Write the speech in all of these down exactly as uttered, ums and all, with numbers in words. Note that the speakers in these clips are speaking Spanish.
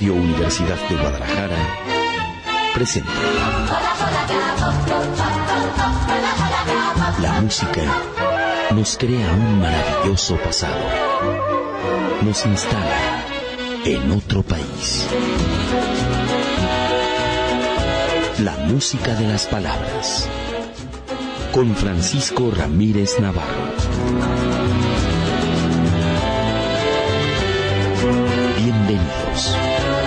Radio Universidad de Guadalajara presenta la música nos crea un maravilloso pasado, nos instala en otro país. La música de las palabras, con Francisco Ramírez Navarro. Bienvenidos.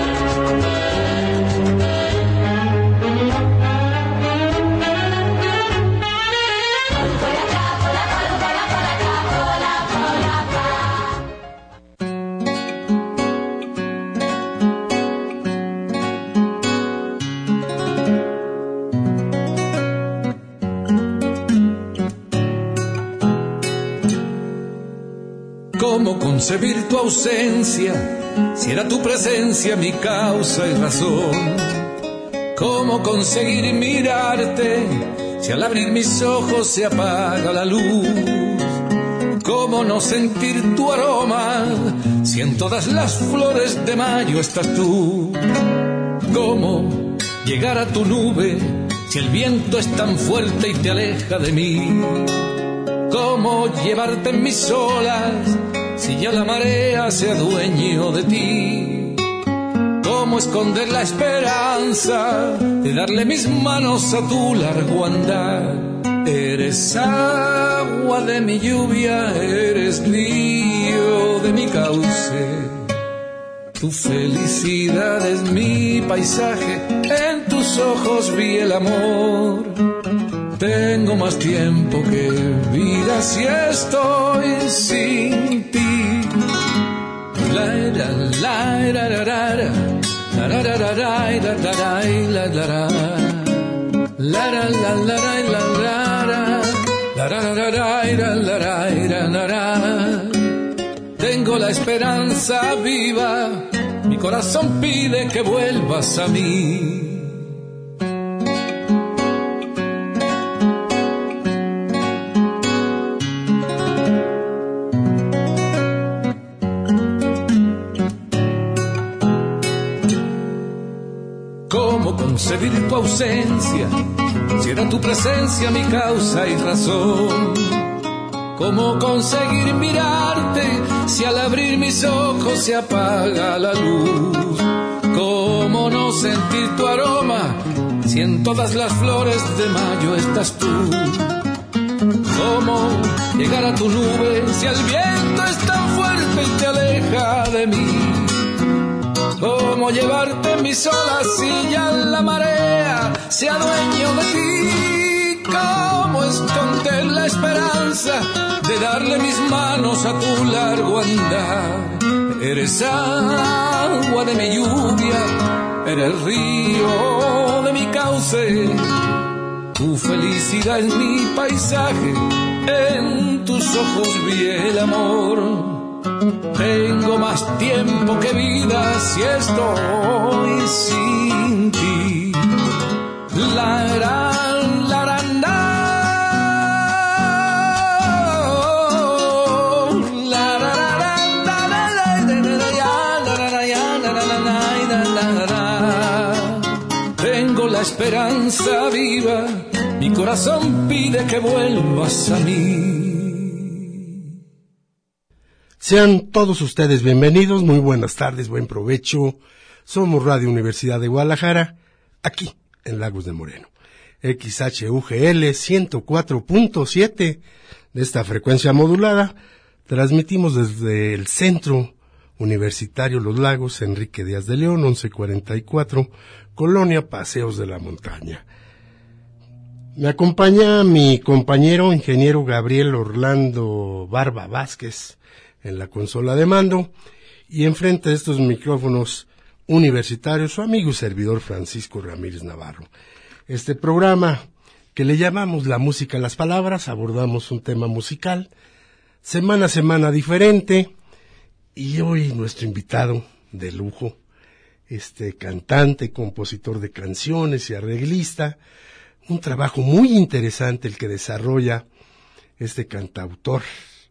¿Cómo concebir tu ausencia, si era tu presencia mi causa y razón? ¿Cómo conseguir mirarte, si al abrir mis ojos se apaga la luz? ¿Cómo no sentir tu aroma, si en todas las flores de mayo estás tú? ¿Cómo llegar a tu nube, si el viento es tan fuerte y te aleja de mí? ¿Cómo llevarte en mis olas, si ya la marea se adueñó de ti? ¿Cómo esconder la esperanza de darle mis manos a tu largo andar? Eres agua de mi lluvia, eres río de mi cauce. Tu felicidad es mi paisaje, en tus ojos vi el amor. Tengo más tiempo que vida si estoy sin ti. La la la la la la la la la la la la la la. Tengo la esperanza viva, mi corazón pide que vuelvas a mí. ¿Cómo concebir tu ausencia, si era tu presencia mi causa y razón? ¿Cómo conseguir mirarte, si al abrir mis ojos se apaga la luz? ¿Cómo no sentir tu aroma, si en todas las flores de mayo estás tú? ¿Cómo llegar a tu nube, si el viento es tan fuerte y te aleja de mí? ¿Cómo llevarte en mis olas, si ya la marea se adueñó de ti? ¿Cómo esconder la esperanza de darle mis manos a tu largo andar? Eres agua de mi lluvia, eres río de mi cauce. Tu felicidad es mi paisaje, en tus ojos vi el amor. Tengo más tiempo que vida si estoy sin ti. La la la la la. Tengo la esperanza viva, mi corazón pide que vuelvas a mí. Sean todos ustedes bienvenidos, muy buenas tardes, buen provecho. Somos Radio Universidad de Guadalajara, aquí en Lagos de Moreno. X H U G L ciento cuatro punto siete de esta frecuencia modulada. Transmitimos desde el Centro Universitario Los Lagos, Enrique Díaz de León, once cuarenta y cuatro, Colonia Paseos de la Montaña. Me acompaña mi compañero ingeniero Gabriel Orlando Barba Vázquez en la consola de mando, y enfrente de estos micrófonos universitarios su amigo y servidor Francisco Ramírez Navarro. Este programa que le llamamos La Música a las Palabras, abordamos un tema musical, semana a semana diferente, y hoy nuestro invitado de lujo, este cantante, compositor de canciones y arreglista, un trabajo muy interesante el que desarrolla este cantautor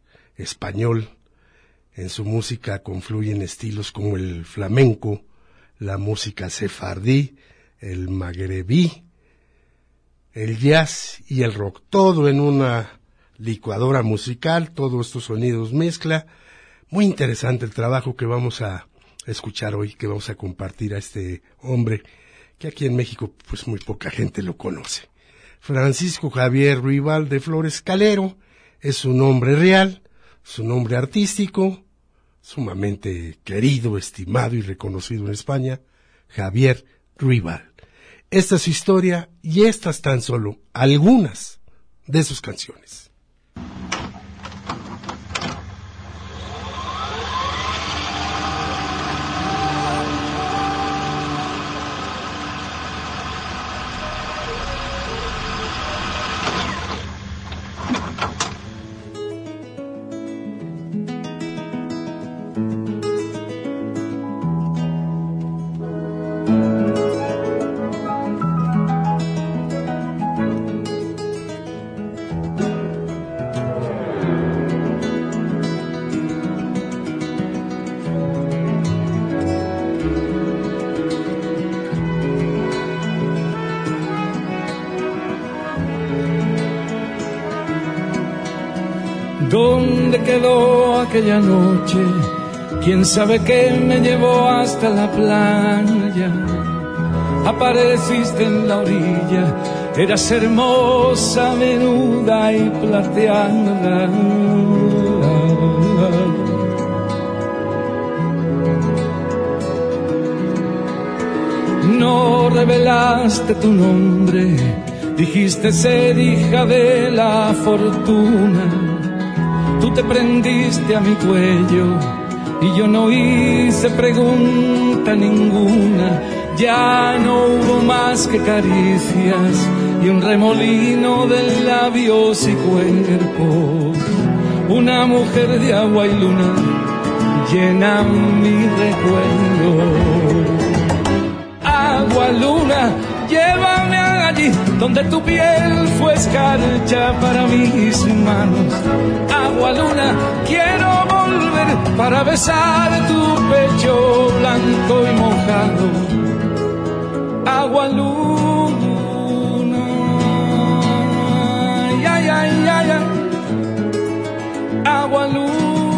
español. En su música confluyen estilos como el flamenco, la música sefardí, el magrebí, el jazz y el rock, todo en una licuadora musical, todos estos sonidos mezcla. Muy interesante el trabajo que vamos a escuchar hoy, que vamos a compartir a este hombre, que aquí en México pues muy poca gente lo conoce. Francisco Javier Ruibal de Flores Calero es su nombre real, su nombre artístico, sumamente querido, estimado y reconocido en España, Javier Ruibal. Esta es su historia y estas tan solo algunas de sus canciones. ¿Dónde quedó aquella noche? ¿Quién sabe qué me llevó hasta la playa? Apareciste en la orilla, eras hermosa, menuda y plateada. No revelaste tu nombre, dijiste ser hija de la fortuna. Tú te prendiste a mi cuello y yo no hice pregunta ninguna. Ya no hubo más que caricias y un remolino de labios y cuerpo. Una mujer de agua y luna llena mi recuerdo. Agua, luna, llévame allí donde tu piel fue escarcha para mis manos. Agua, luna, quiero volver para besar tu pecho blanco y mojado. Agua, luna, ya, ya, ya, ya. Agua, luna.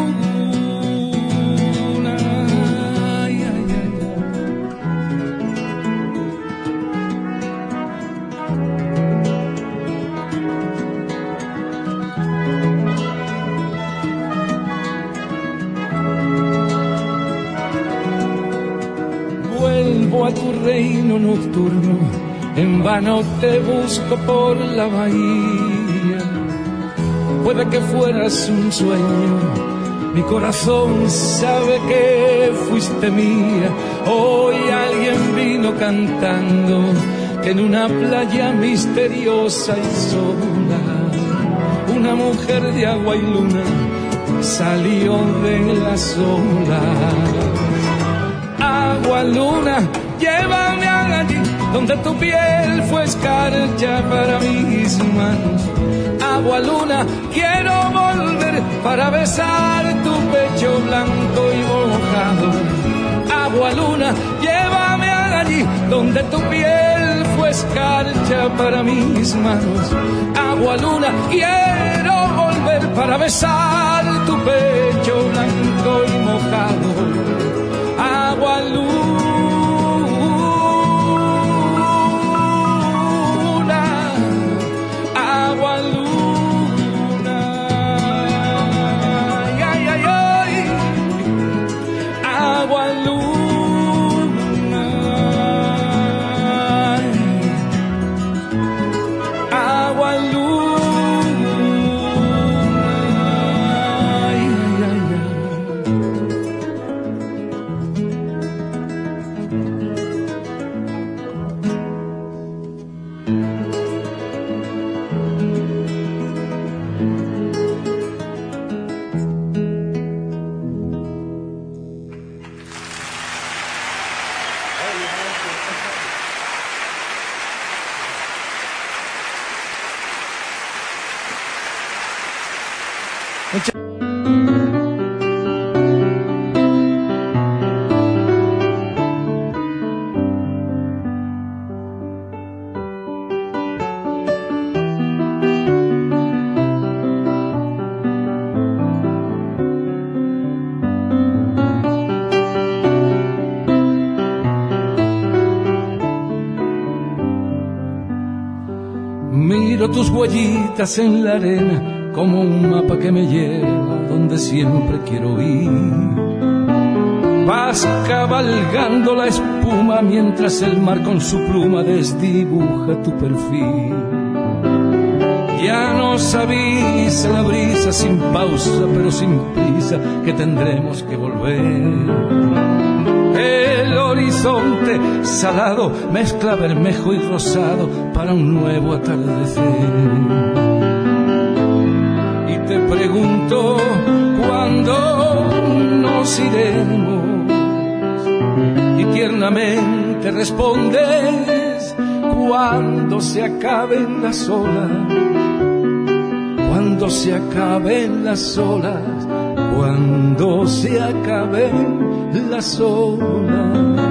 A tu reino nocturno, en vano te busco por la bahía. Puede que fueras un sueño, mi corazón sabe que fuiste mía. Hoy alguien vino cantando que en una playa misteriosa y sola, una mujer de agua y luna salió de las olas. Agua, luna, llévame allí donde tu piel fue escarcha para mis manos. Agua, luna, quiero volver para besar tu pecho blanco y mojado. Agua, luna, llévame allí donde tu piel fue escarcha para mis manos. Agua, luna, quiero volver para besar tu pecho blanco y mojado. Agua, luna, agua, luna, ay, ay, ay, ay. Agua, luna, agua, luna, ay, ay, ay, ay. Sigo tus huellitas en la arena como un mapa que me lleva donde siempre quiero ir. Vas cabalgando la espuma mientras el mar con su pluma desdibuja tu perfil. Ya nos avisa la brisa sin pausa pero sin prisa que tendremos que volver. El horizonte salado mezcla bermejo y rosado para un nuevo atardecer. Y te pregunto cuándo nos iremos y tiernamente respondes cuando se acaben las olas, cuando se acaben las olas, cuando se acaben las olas.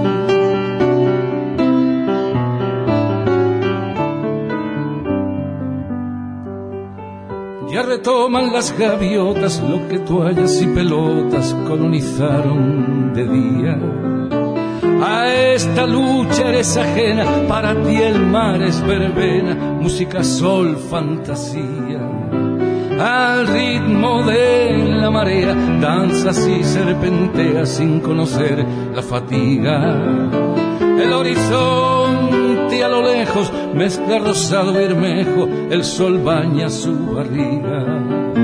Ya retoman las gaviotas lo que toallas y pelotas colonizaron de día. A esta lucha eres ajena, para ti el mar es verbena, música, sol, fantasía. Al ritmo de la marea danzas y serpenteas sin conocer la fatiga. El horizonte a lo lejos mezcla rosado y bermejo, el sol baña su barriga.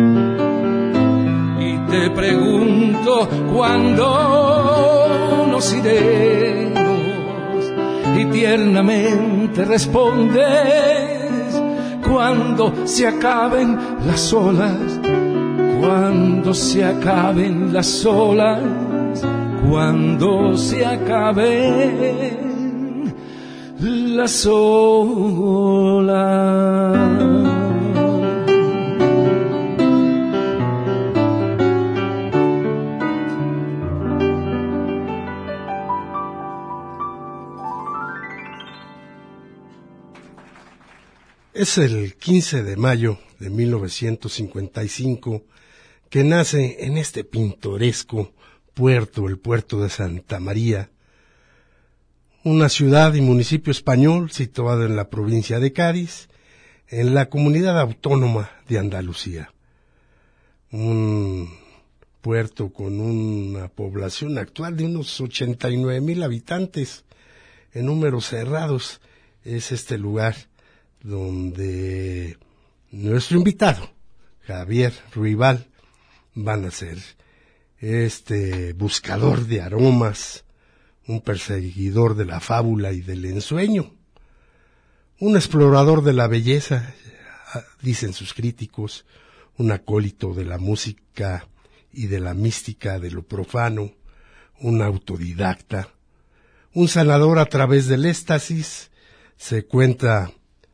Y te pregunto cuándo nos iremos y tiernamente respondes cuando se acaben las olas, cuando se acaben las olas, cuando se acaben las olas. Es el quince de mayo de mil novecientos cincuenta y cinco que nace en este pintoresco puerto, el puerto de Santa María, una ciudad y municipio español situado en la provincia de Cádiz, en la comunidad autónoma de Andalucía. Un puerto con una población actual de unos ochenta y nueve mil habitantes, en números cerrados. Es este lugar donde nuestro invitado, Javier Ruibal, van a ser este buscador de aromas, un perseguidor de la fábula y del ensueño, un explorador de la belleza, dicen sus críticos, un acólito de la música y de la mística de lo profano, un autodidacta, un sanador a través del éxtasis. Se cuenta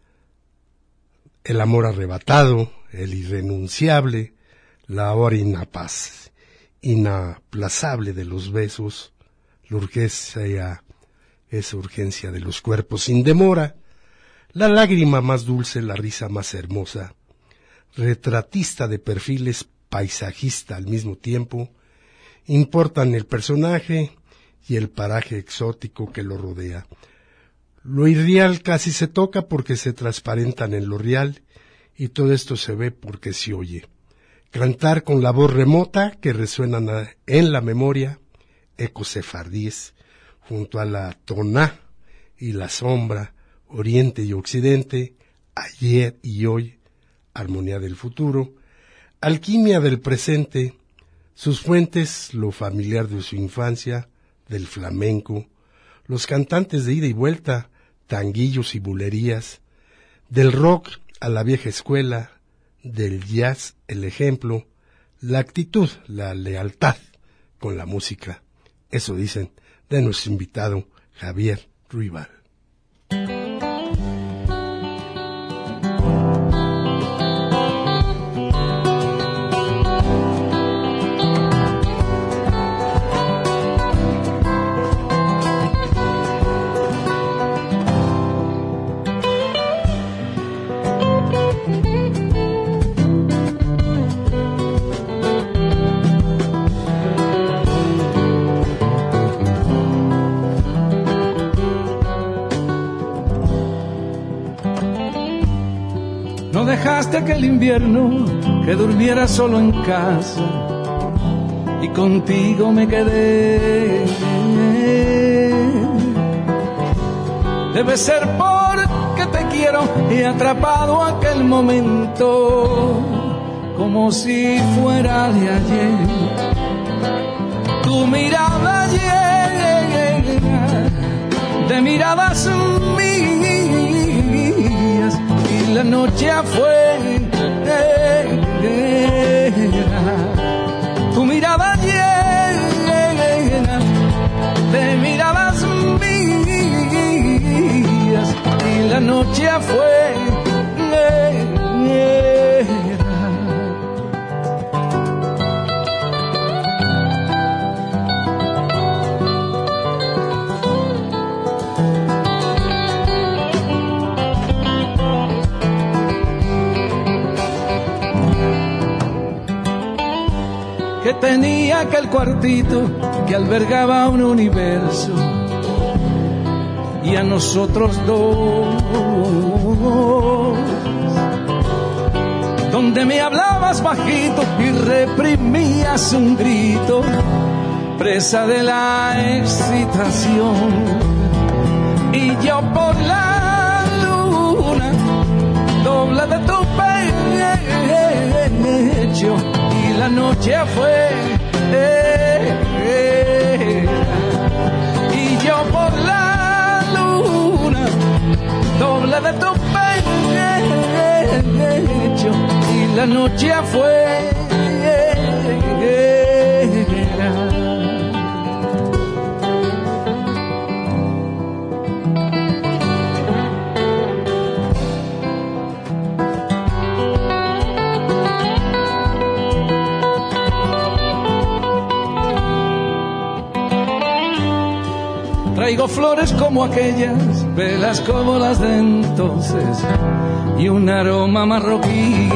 el amor arrebatado, el irrenunciable, la hora inapaz, inaplazable de los besos, la urgencia, esa urgencia de los cuerpos sin demora, la lágrima más dulce, la risa más hermosa, retratista de perfiles, paisajista al mismo tiempo, importan el personaje y el paraje exótico que lo rodea. Lo irreal casi se toca porque se transparentan en lo real, y todo esto se ve porque se oye. Cantar con la voz remota que resuenan en la memoria, ecos sefardíes, junto a la toná y la sombra, oriente y occidente, ayer y hoy, armonía del futuro, alquimia del presente, sus fuentes, lo familiar de su infancia, del flamenco, los cantantes de ida y vuelta, tanguillos y bulerías, del rock a la vieja escuela, del jazz el ejemplo, la actitud, la lealtad con la música. Eso dicen de nuestro invitado Javier Ruibal. dejaste aquel invierno que durmiera solo en casa y contigo me quedé. Debe ser porque te quiero, he atrapado aquel momento como si fuera de ayer. Tu mirada llena de miradas mías y la noche afuera. Tu mirada llena de miradas mías y la noche afuera. Que tenía aquel cuartito que albergaba un universo y a nosotros dos, donde me hablabas bajito y reprimías un grito, presa de la excitación, y yo por la luna, dobla de tu pecho, la noche afuera, y yo por la luna, doble de tu pecho, y la noche afuera. Traigo flores como aquellas, velas como las de entonces y un aroma marroquí.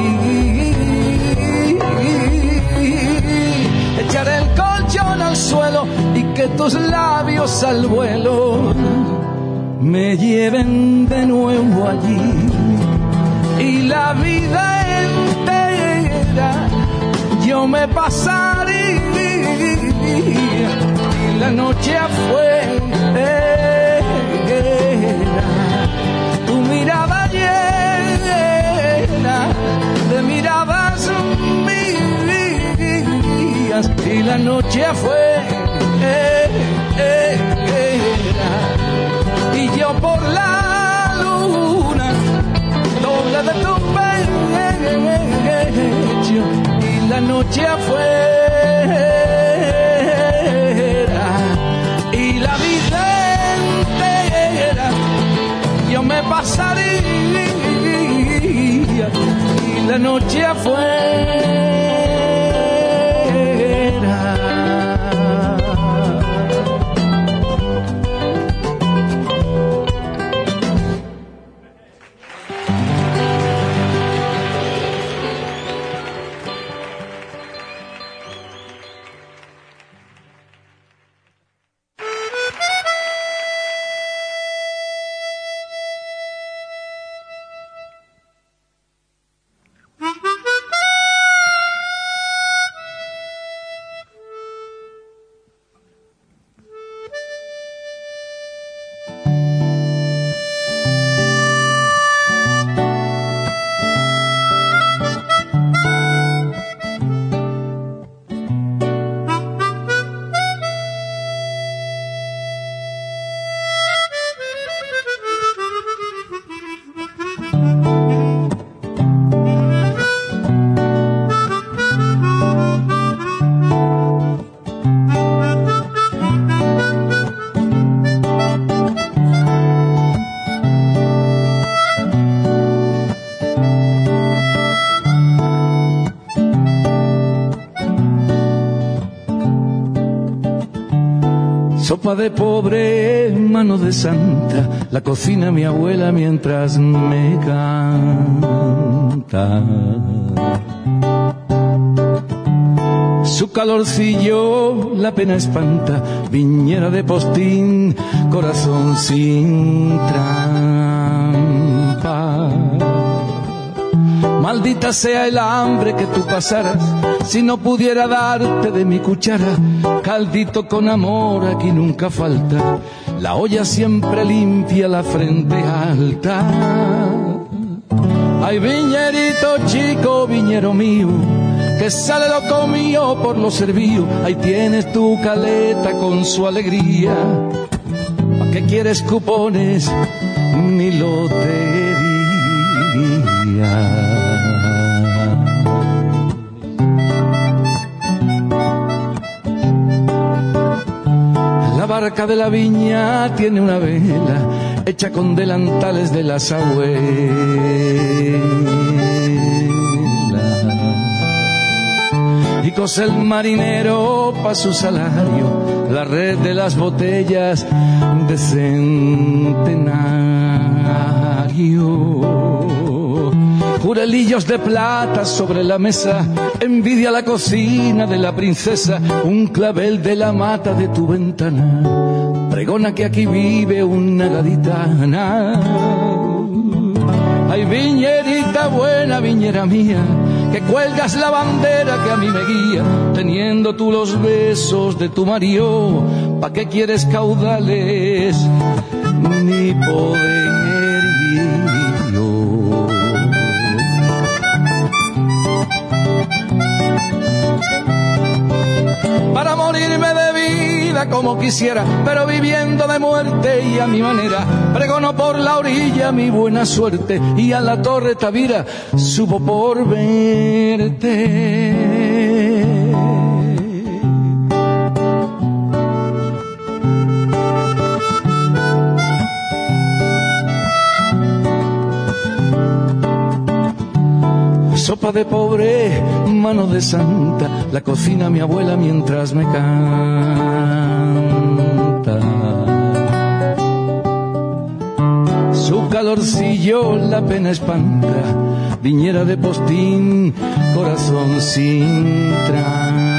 Echaré el colchón al suelo y que tus labios al vuelo me lleven de nuevo allí. Y la vida entera yo me pasaría y la noche afuera. Tu mirada llena de miradas mías y la noche afuera, y yo por la luna, doble de tu pecho y la noche afuera, y la vida yo me pasaría y la noche afuera. Sopa de pobre, mano de santa, la cocina mi abuela mientras me canta. Su calorcillo la pena espanta, viñera de postín, corazón sin trampa. Maldita sea el hambre que tú pasaras, si no pudiera darte de mi cuchara. Caldito con amor aquí nunca falta, la olla siempre limpia, la frente alta. Ay, viñerito chico, viñero mío, que sale loco mío por los servíos. Ahí tienes tu caleta con su alegría. ¿Pa' qué quieres cupones ni lotería? La barca de la viña tiene una vela hecha con delantales de las abuelas, y cose el marinero pa' su salario la red de las botellas de centenario. Jurelillos de plata sobre la mesa, envidia la cocina de la princesa, un clavel de la mata de tu ventana, pregona que aquí vive una gaditana. Ay, viñerita buena, viñera mía, que cuelgas la bandera que a mí me guía, teniendo tú los besos de tu marido. ¿Pa' qué quieres caudales ni poderío? Para morirme de vida como quisiera, pero viviendo de muerte y a mi manera, pregono por la orilla mi buena suerte, y a la Torre Tavira subo por verte. Sopa de pobre, mano de santa, la cocina mi abuela mientras me canta. Su calorcillo la pena espanta, viñera de postín, corazón sin trampa.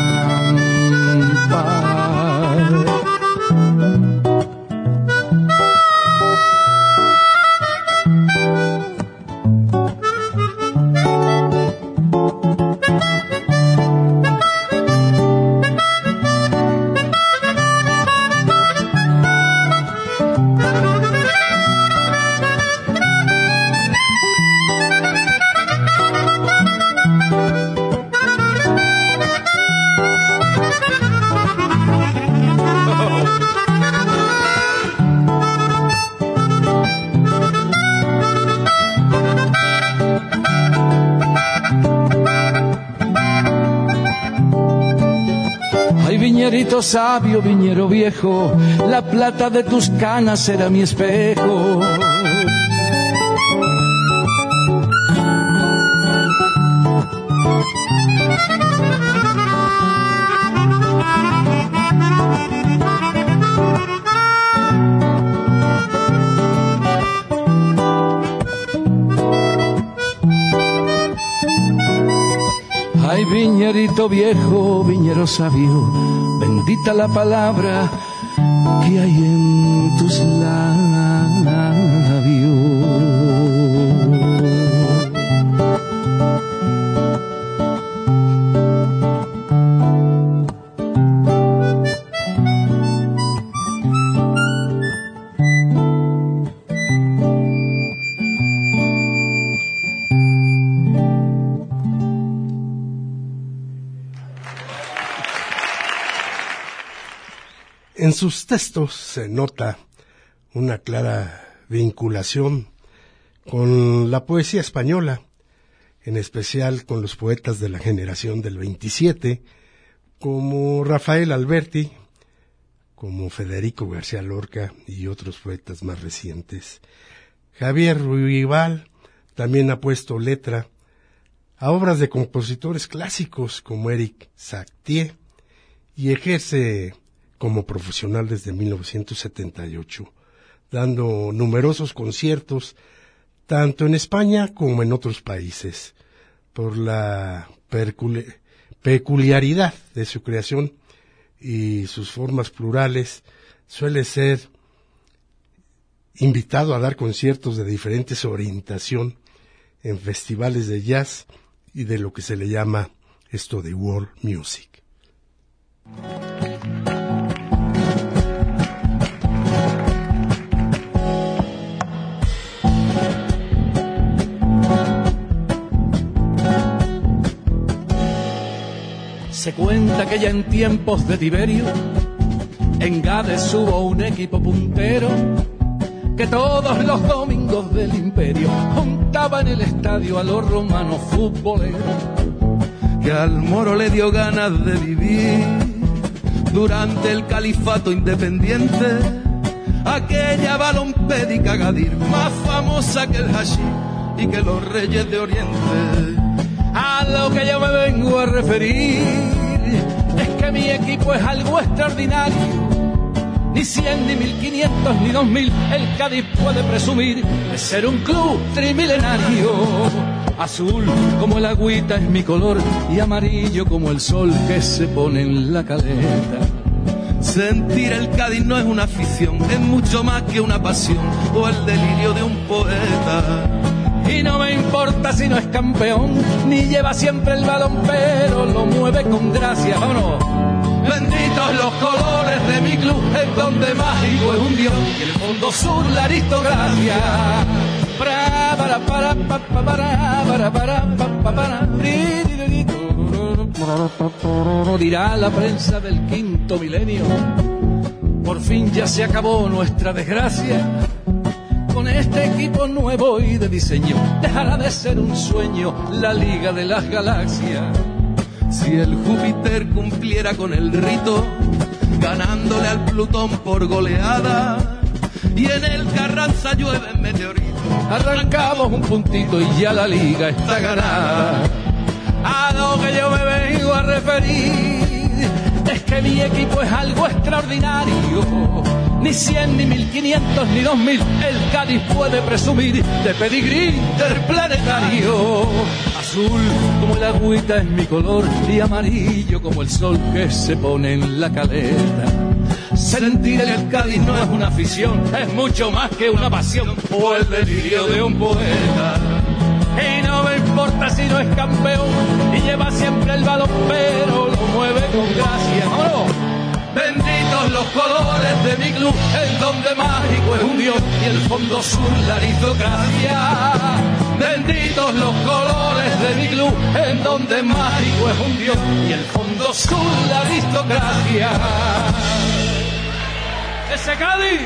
Viñerito sabio, viñero viejo, la plata de tus canas será mi espejo. Ay, viñerito viejo, viñero sabio, bendita la palabra que hay en tus labios. En sus textos se nota una clara vinculación con la poesía española, en especial con los poetas de la generación del veintisiete, como Rafael Alberti, como Federico García Lorca y otros poetas más recientes. Javier Ruibal también ha puesto letra a obras de compositores clásicos como Éric Satie y ejerce como profesional desde mil novecientos setenta y ocho, dando numerosos conciertos tanto en España como en otros países. Por la perculi- peculiaridad de su creación y sus formas plurales, suele ser invitado a dar conciertos de diferentes orientación en festivales de jazz y de lo que se le llama esto de world music. Se cuenta que ya en tiempos de Tiberio en Gades hubo un equipo puntero que todos los domingos del imperio juntaba en el estadio a los romanos futboleros, que al moro le dio ganas de vivir durante el califato independiente, aquella balompédica Gadir más famosa que el hashí y que los reyes de Oriente. A lo que yo me vengo a referir es que mi equipo es algo extraordinario. Ni cien, ni mil quinientos, ni dos mil, el Cádiz puede presumir de ser un club trimilenario. Azul como el agüita es mi color y amarillo como el sol que se pone en la caleta. Sentir el Cádiz no es una afición, es mucho más que una pasión o el delirio de un poeta. Y no me importa si no es campeón, ni lleva siempre el balón, pero lo mueve con gracia. ¡Vámonos! Benditos los colores de mi club, es donde mágico es un dios, y el fondo sur la aristocracia. Para, para, para, para, para, para, para, para, para, dirá la prensa del quinto milenio, por fin ya se acabó nuestra desgracia. Con este equipo nuevo y de diseño dejará de ser un sueño la Liga de las Galaxias. Si el Júpiter cumpliera con el rito, ganándole al Plutón por goleada, y en el Carranza llueven meteoritos, arrancamos un puntito y ya la Liga está ganada. A lo que yo me vengo a referir es que mi equipo es algo extraordinario. Ni cien, ni mil quinientos, ni dos mil, el Cádiz puede presumir de pedigrí interplanetario. Azul como el agüita es mi color y amarillo como el sol que se pone en la caleta. Sentir el Cádiz no es una afición, es mucho más que una pasión o el delirio de un poeta. Y no me importa si no es campeón y lleva siempre el balón, pero lo mueve con gracia. ¡Vámonos! Benditos los colores de mi club, en donde mágico es un dios y el fondo sur la aristocracia. Benditos los colores de mi club, en donde mágico es un dios y el fondo sur la aristocracia. ¡Ese Cádiz!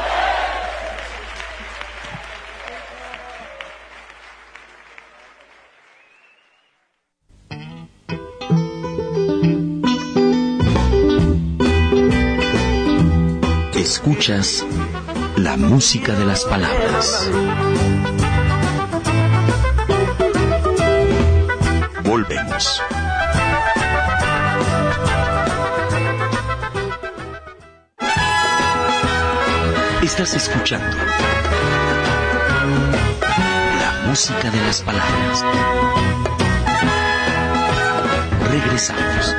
Escuchas la música de las palabras. Volvemos. Estás escuchando la música de las palabras. Regresamos.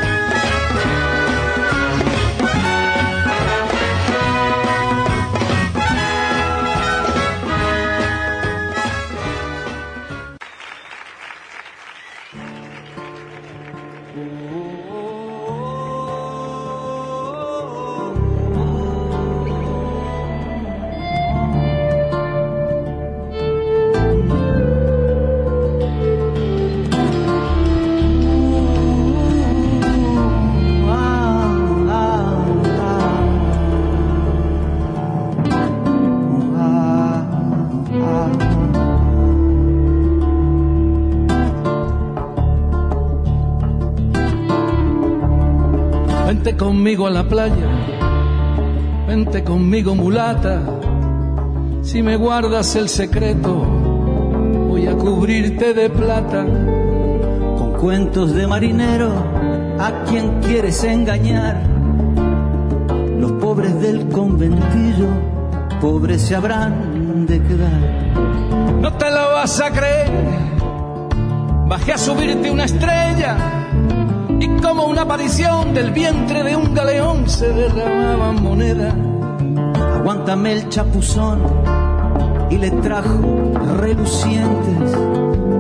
Vente conmigo a la playa, vente conmigo mulata, si me guardas el secreto, voy a cubrirte de plata. Con cuentos de marinero, a quien quieres engañar, los pobres del conventillo, pobres se habrán de quedar. No te lo vas a creer, bajé a subirte una estrella, y como una aparición del vientre de un galeón se derramaban monedas. Aguántame el chapuzón y le trajo relucientes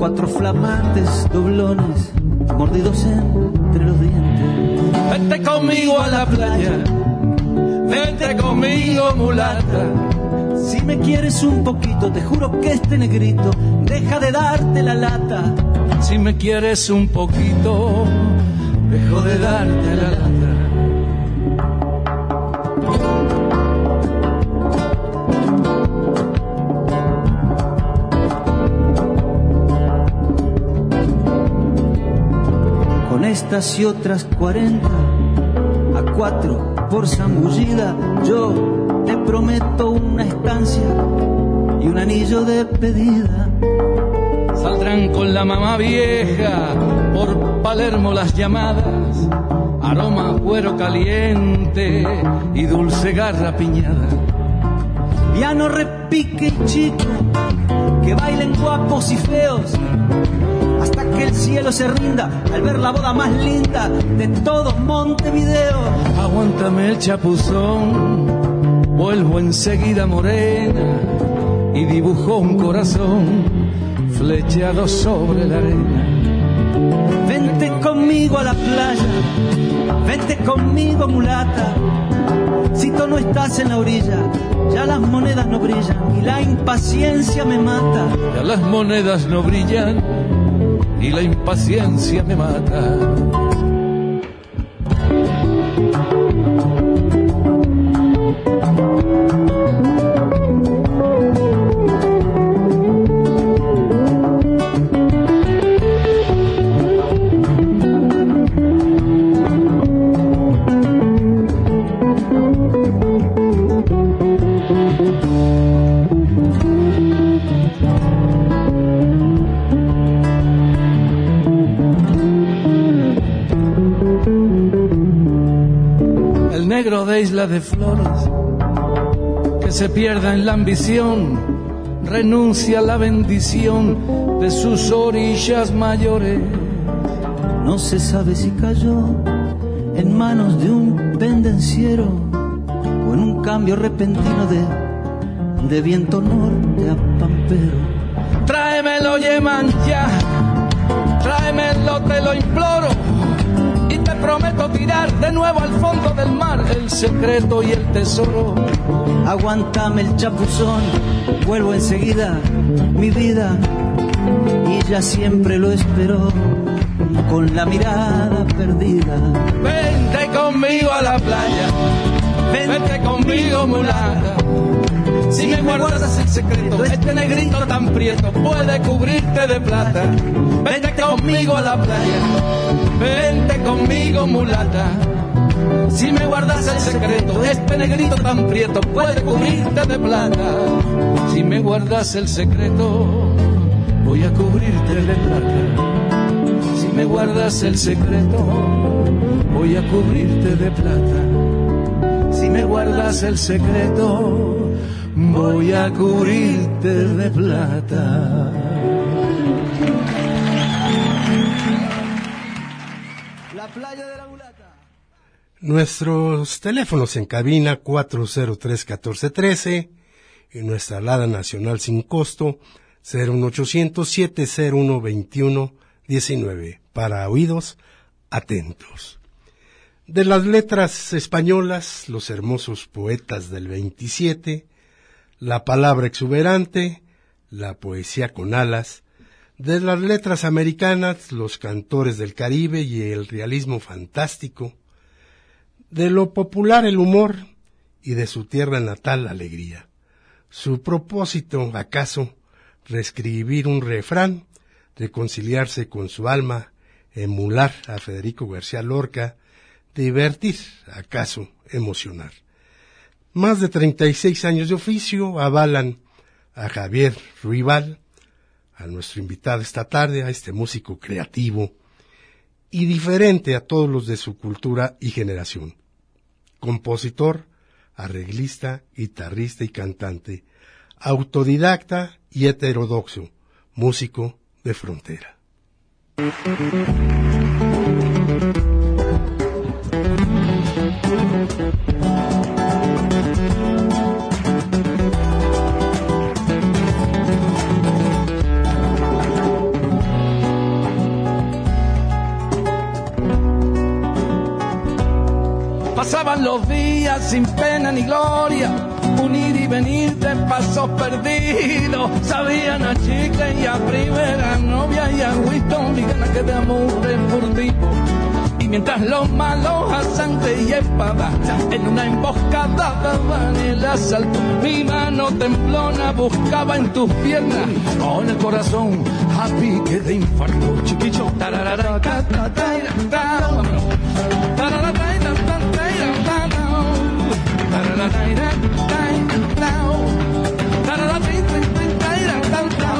cuatro flamantes doblones mordidos entre los dientes. Vente conmigo a la playa, vente conmigo mulata. Si me quieres un poquito, te juro que este negrito deja de darte la lata. Si me quieres un poquito, dejo de darte la lata. Con estas y otras cuarenta, a cuatro por zambullida, yo te prometo una estancia y un anillo de pedida. Saldrán con la mamá vieja por Palermo las llamadas, aroma cuero caliente y dulce garra piñada. Piano, repique y chico, que bailen guapos y feos, hasta que el cielo se rinda al ver la boda más linda de todo Montevideo. Aguántame el chapuzón, vuelvo enseguida morena, y dibujó un corazón flechado sobre la arena. Vente conmigo a la playa, vente conmigo mulata. Si tú no estás en la orilla, ya las monedas no brillan y la impaciencia me mata. Ya las monedas no brillan y la impaciencia me mata. De Isla de Flores, que se pierda en la ambición, renuncia a la bendición de sus orillas mayores. No se sabe si cayó en manos de un pendenciero o en un cambio repentino de, de viento norte a pampero. Tráemelo, Yeman, ya, tráemelo, te lo imploro. Te prometo tirar de nuevo al fondo del mar el secreto y el tesoro. Aguántame el chapuzón, vuelvo enseguida, mi vida, y ya siempre lo espero con la mirada perdida. Vente conmigo a la playa, vente conmigo mulata. Si me guardas el secreto, este negrito tan prieto puede cubrirte de plata. Vente conmigo a la playa, vente conmigo mulata. Si me guardas el secreto, este negrito tan prieto puede cubrirte de plata. Si me guardas el secreto, voy a cubrirte de plata. Si me guardas el secreto, voy a cubrirte de plata. Si me guardas el secreto, voy a cubrirte de plata. La playa de la mulata. Nuestros teléfonos en cabina cuatro cero tres, uno cuatro uno tres y nuestra alada nacional sin costo cero uno ochocientos, siete cero uno, veintiuno diecinueve para oídos atentos. De las letras españolas, los hermosos poetas del veintisiete, la palabra exuberante, la poesía con alas. De las letras americanas, los cantores del Caribe y el realismo fantástico. De lo popular, el humor, y de su tierra natal, la alegría. Su propósito, acaso, reescribir un refrán, reconciliarse con su alma, emular a Federico García Lorca, divertir, acaso, emocionar. Más de treinta y seis años de oficio avalan a Javier Ruibal, a nuestro invitado esta tarde, a este músico creativo y diferente a todos los de su cultura y generación. Compositor, arreglista, guitarrista y cantante, autodidacta y heterodoxo, músico de frontera. Pasaban los días sin pena ni gloria, un ir y venir de pasos perdidos. Sabían a chica y a primera novia y a Winston y ganas que de amor furtivo. Y mientras los malos a sangre y espada en una emboscada daban el asalto, mi mano temblona buscaba en tus piernas con el corazón a pique de infarto. Chiquicho, tararara, ta, ta, ta, ta, ta, vámonos. Tararara, ta, ta, ta, ta, ta, ta, tararara, ta, ta, ta, ta, tararara, ta, ta, ta, ta, ta.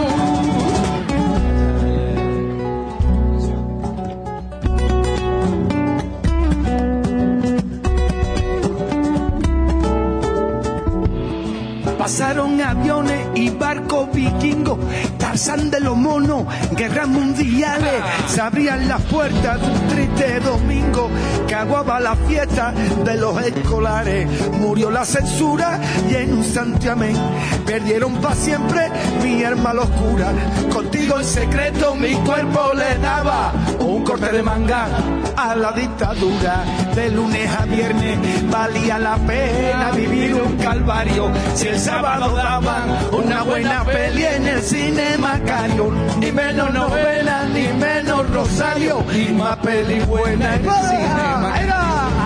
Pasaron aviones y barcos vikingos, Tarzán de los monos, guerras mundiales. Se abrían las puertas de un triste domingo que aguaba la fiesta de los escolares. Murió la censura y en un santiamén perdieron para siempre mi alma a la oscura. Contigo en secreto mi cuerpo le daba un corte de manga a la dictadura. De lunes a viernes valía la pena vivir un calvario. Si el sábado daban una buena peli en el cine Macario, ni menos novela, ni menos Rosario, y más peli buena en el cine Macario.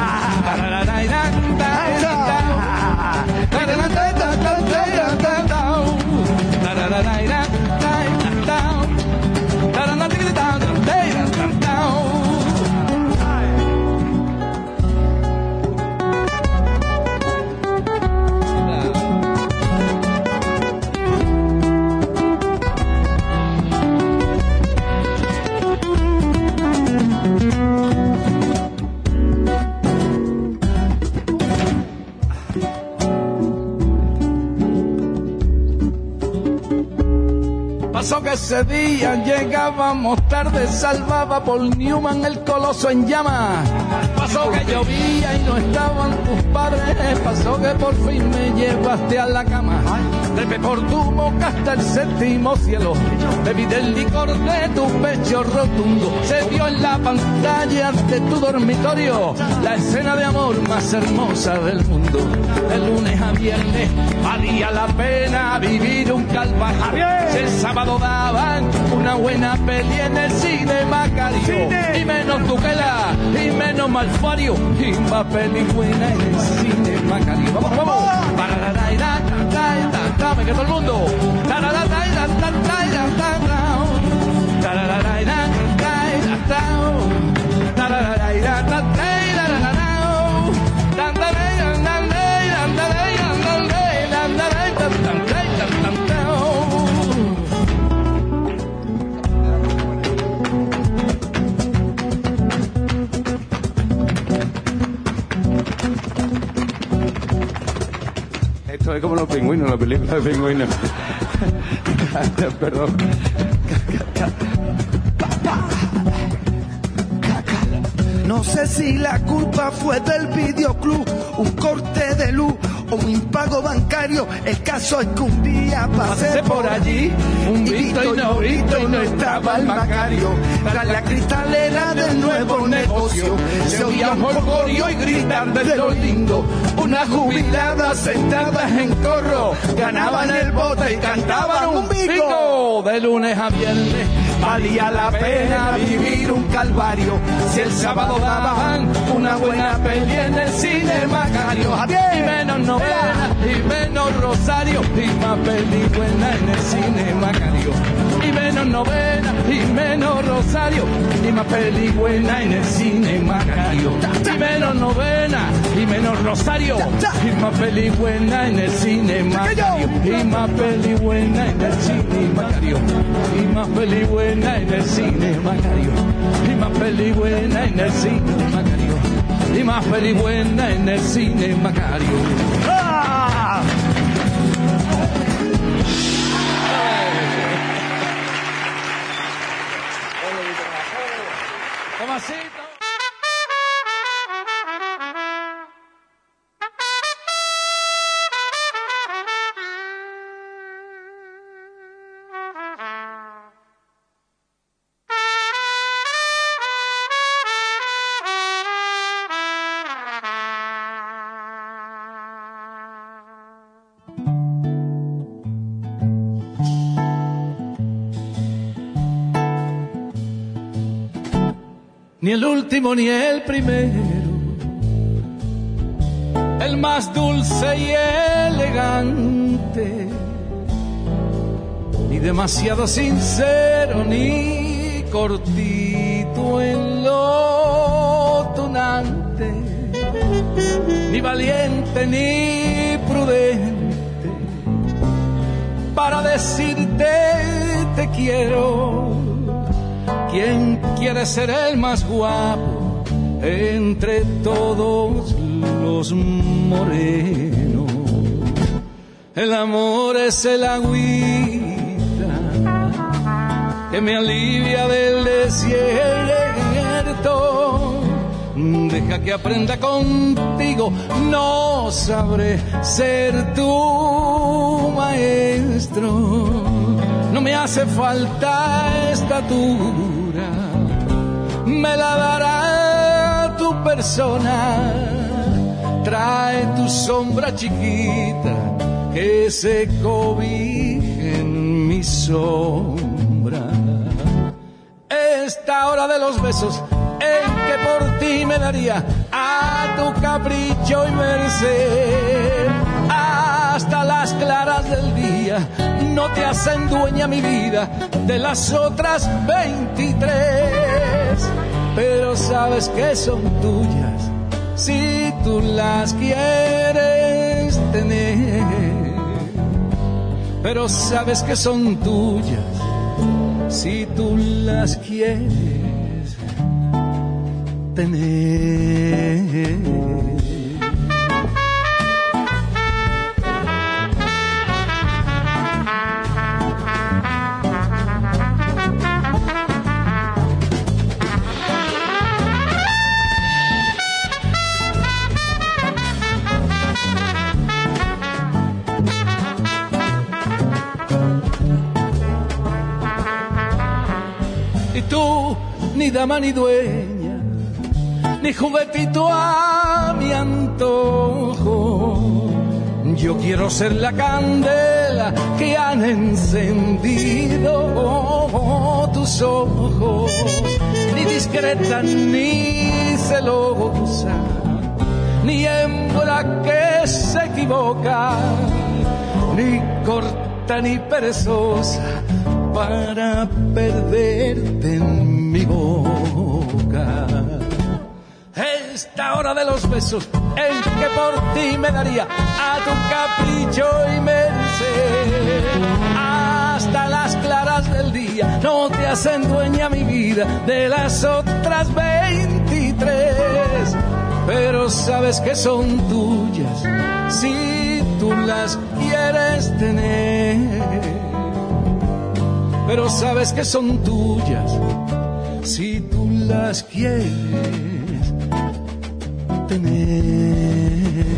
Pasó que ese día llegábamos tarde, salvaba Paul Newman el coloso en llamas. Pasó que llovía y no estaban tus padres. Pasó que por fin me llevaste a la cama. Trepé por tu boca hasta el séptimo cielo. Bebí del licor de tu pecho rotundo. Se vio en la pantalla de tu dormitorio la escena de amor más hermosa del mundo. De lunes a viernes valía la pena vivir un calvario. Si el sábado daban una buena peli en el cine Macario, cine. Y menos Duquela, y menos Malfario, y más peli buena en el cine Macario. Vamos, vamos. Tararara, tararara, me queda todo el mundo. Tararara, tararara, tararara, tararara, Esto es como los pingüinos, la película de pingüinos. Perdón. No sé si la culpa fue del videoclub, un corte de luz o un impago bancario. El caso es que un día pasé por allí, un visto y no visto y no estaba el Macario. Tras la cristalera del nuevo negocio se oía un jolgorio y gritar de lo lindo. Unas jubiladas sentadas en corro ganaban el bote y cantaban un bico. De lunes a viernes valía la pena vivir un calvario. Si el sábado daban una buena peli en el cine Macario, y menos novela, y menos Rosario, y más peli buena en el cine Macario. Y menos novela, y menos Rosario, y más peli buena en el cine Macario. Y menos novela, y menos Rosario, y más peli buena en el cine Macario. Y más peli buena en el cine Macario. Y más peli buena en el cine Macario. Y más peli buena en el cine Macario. Y más peli buena en el cine Macario. ¡Ah! Tomasito. ni el último ni el primero, el más dulce y elegante, ni demasiado sincero ni cortito en lo tunante, ni valiente ni prudente para decirte te quiero. ¿Quién quiere ser el más guapo entre todos los morenos? El amor es el agüita que me alivia del desierto. Deja que aprenda contigo, no sabré ser tu maestro. No me hace falta estatura, me la dará tu persona. Trae tu sombra chiquita que se cobije en mi sombra. Esta hora de los besos en que por ti me daría a tu capricho y merced, hasta las claras del día no te hacen dueña mi vida de las otras veintitrés, pero sabes que son tuyas si tú las quieres tener, pero sabes que son tuyas si tú las quieres tener. Y tú, ni dama ni dueña, ni juguetito a mi antojo. Yo quiero ser la candela que han encendido tus ojos, ni discreta ni celosa, ni hembra que se equivoca, ni corta ni perezosa para perderte en mi boca. Esta hora de los besos en que por ti me daría a tu capricho y merced, hasta las claras del día no te hacen dueña mi vida de las otras veintitrés, pero sabes que son tuyas si tú las quieres tener, pero sabes que son tuyas si tú las quieres tener.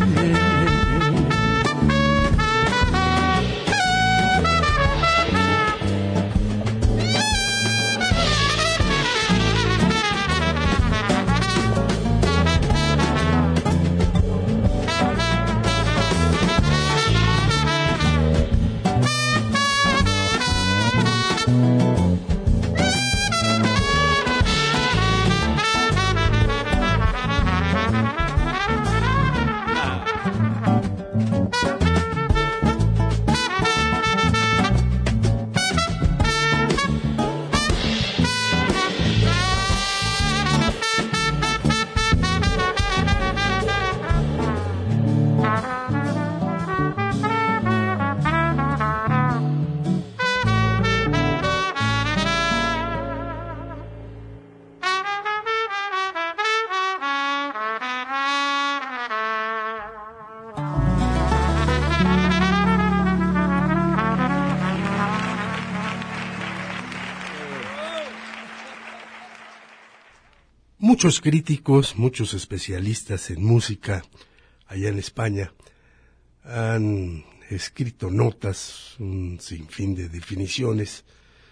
Muchos críticos, muchos especialistas en música allá en España han escrito notas, un sinfín de definiciones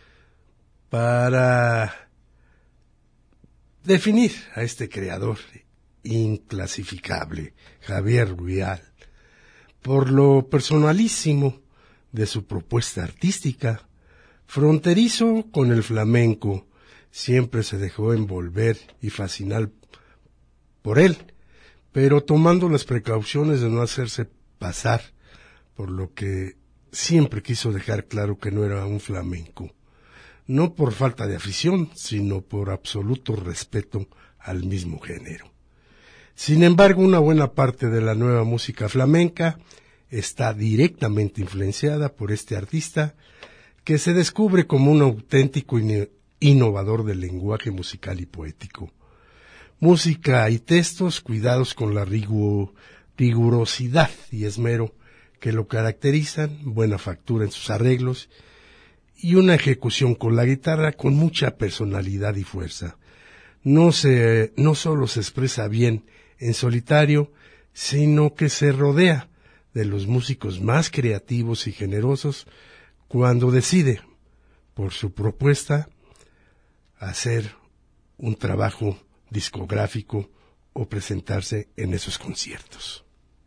para definir a este creador inclasificable, Javier Rubial, por lo personalísimo de su propuesta artística, fronterizo con el flamenco siempre se dejó envolver y fascinar por él, pero tomando las precauciones de no hacerse pasar por lo que siempre quiso dejar claro que no era un flamenco, no por falta de afición, sino por absoluto respeto al mismo género. Sin embargo, una buena parte de la nueva música flamenca está directamente influenciada por este artista que se descubre como un auténtico innovador del lenguaje musical y poético. Música y textos cuidados con la rigu- rigurosidad y esmero que lo caracterizan, buena factura en sus arreglos y una ejecución con la guitarra con mucha personalidad y fuerza. No se, no solo se expresa bien en solitario, sino que se rodea de los músicos más creativos y generosos cuando decide, por su propuesta, hacer un trabajo discográfico o presentarse en esos conciertos.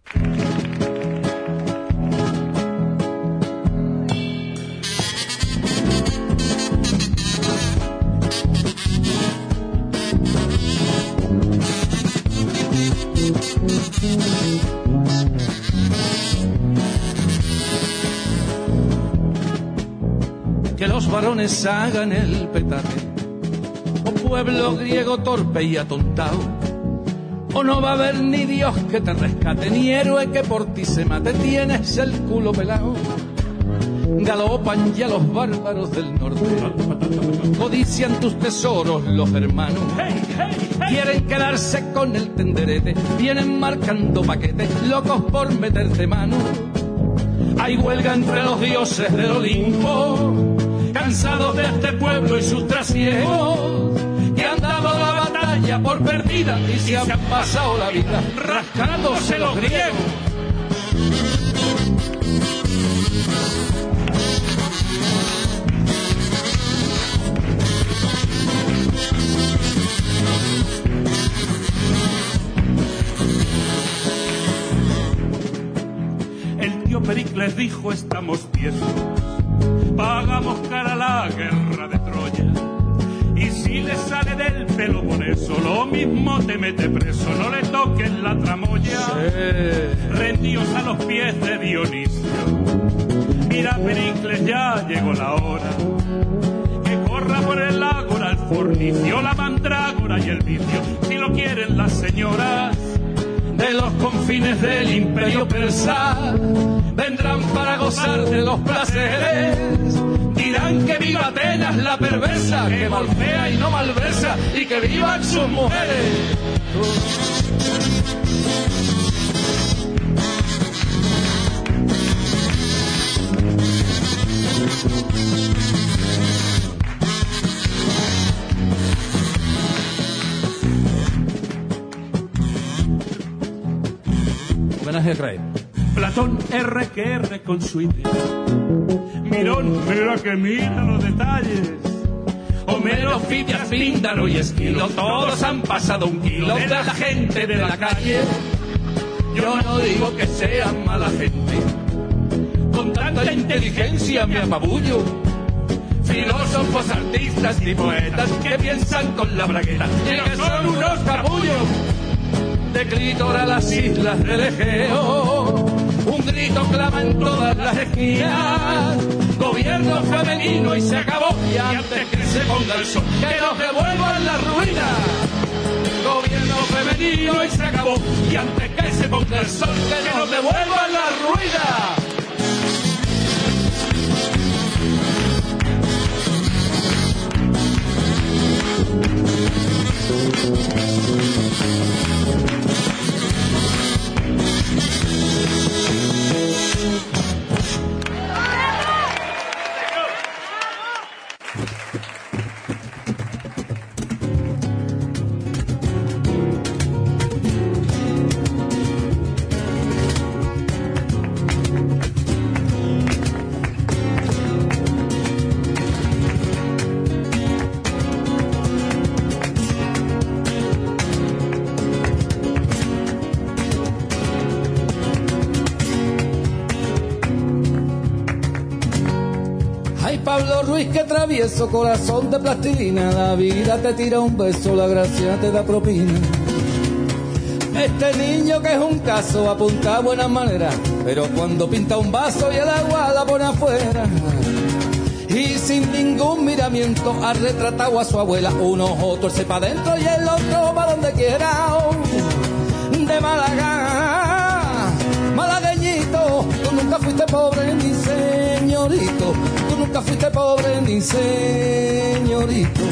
Que los varones hagan el petate, o pueblo griego torpe y atontado, o no va a haber ni Dios que te rescate, ni héroe que por ti se mate, tienes el culo pelado. Galopan ya los bárbaros del norte, codician tus tesoros los hermanos, quieren quedarse con el tenderete, vienen marcando paquetes, locos por meterte mano. Hay huelga entre los dioses del Olimpo, cansados de este pueblo y sus trasiegos, que han dado la batalla por perdida y se han pasado la vida rascándose los griegos. El tío Pericles dijo: estamos tiesos, pagamos cara la guerra de Troya, y si le sale del Peloponeso, lo mismo te mete preso, no le toques la tramoya. Sí. Rendíos a los pies de Dionisio, mira Pericles, ya llegó la hora, que corra por el ágora el fornicio, la mandrágora y el vicio, si lo quieren las señoras de los confines del imperio persa, vendrán para gozar de los placeres, dirán que viva Atenas la perversa, que golpea y no malversa, y que vivan sus mujeres. Homenaje a Craig. Platón R que R con su idea, Mirón, mira que mira los detalles, Homero, Fidias, Píndaro y Esquilo, todos han pasado un kilo de la gente de la calle. Yo no digo que sean mala gente, con tanta inteligencia me apabullo. Filósofos, artistas y poetas que piensan con la bragueta, que son unos capullos. De Crítor a las islas del Egeo, un grito clama en todas las esquinas: gobierno femenino y se acabó, y antes que se ponga el sol, que nos devuelvan la ruina. Gobierno femenino y se acabó, y antes que se ponga el sol, que nos devuelvan la ruina. Pablo Ruiz, que travieso, corazón de plastilina, la vida te tira un beso, la gracia te da propina. Este niño que es un caso apunta a buenas maneras, pero cuando pinta un vaso y el agua la pone afuera. Y sin ningún miramiento ha retratado a su abuela, un ojo torce para adentro y el otro para donde quiera. De Málaga, malagueñito, tú nunca fuiste pobre ni señorito, tú nunca fuiste pobre ni señorito.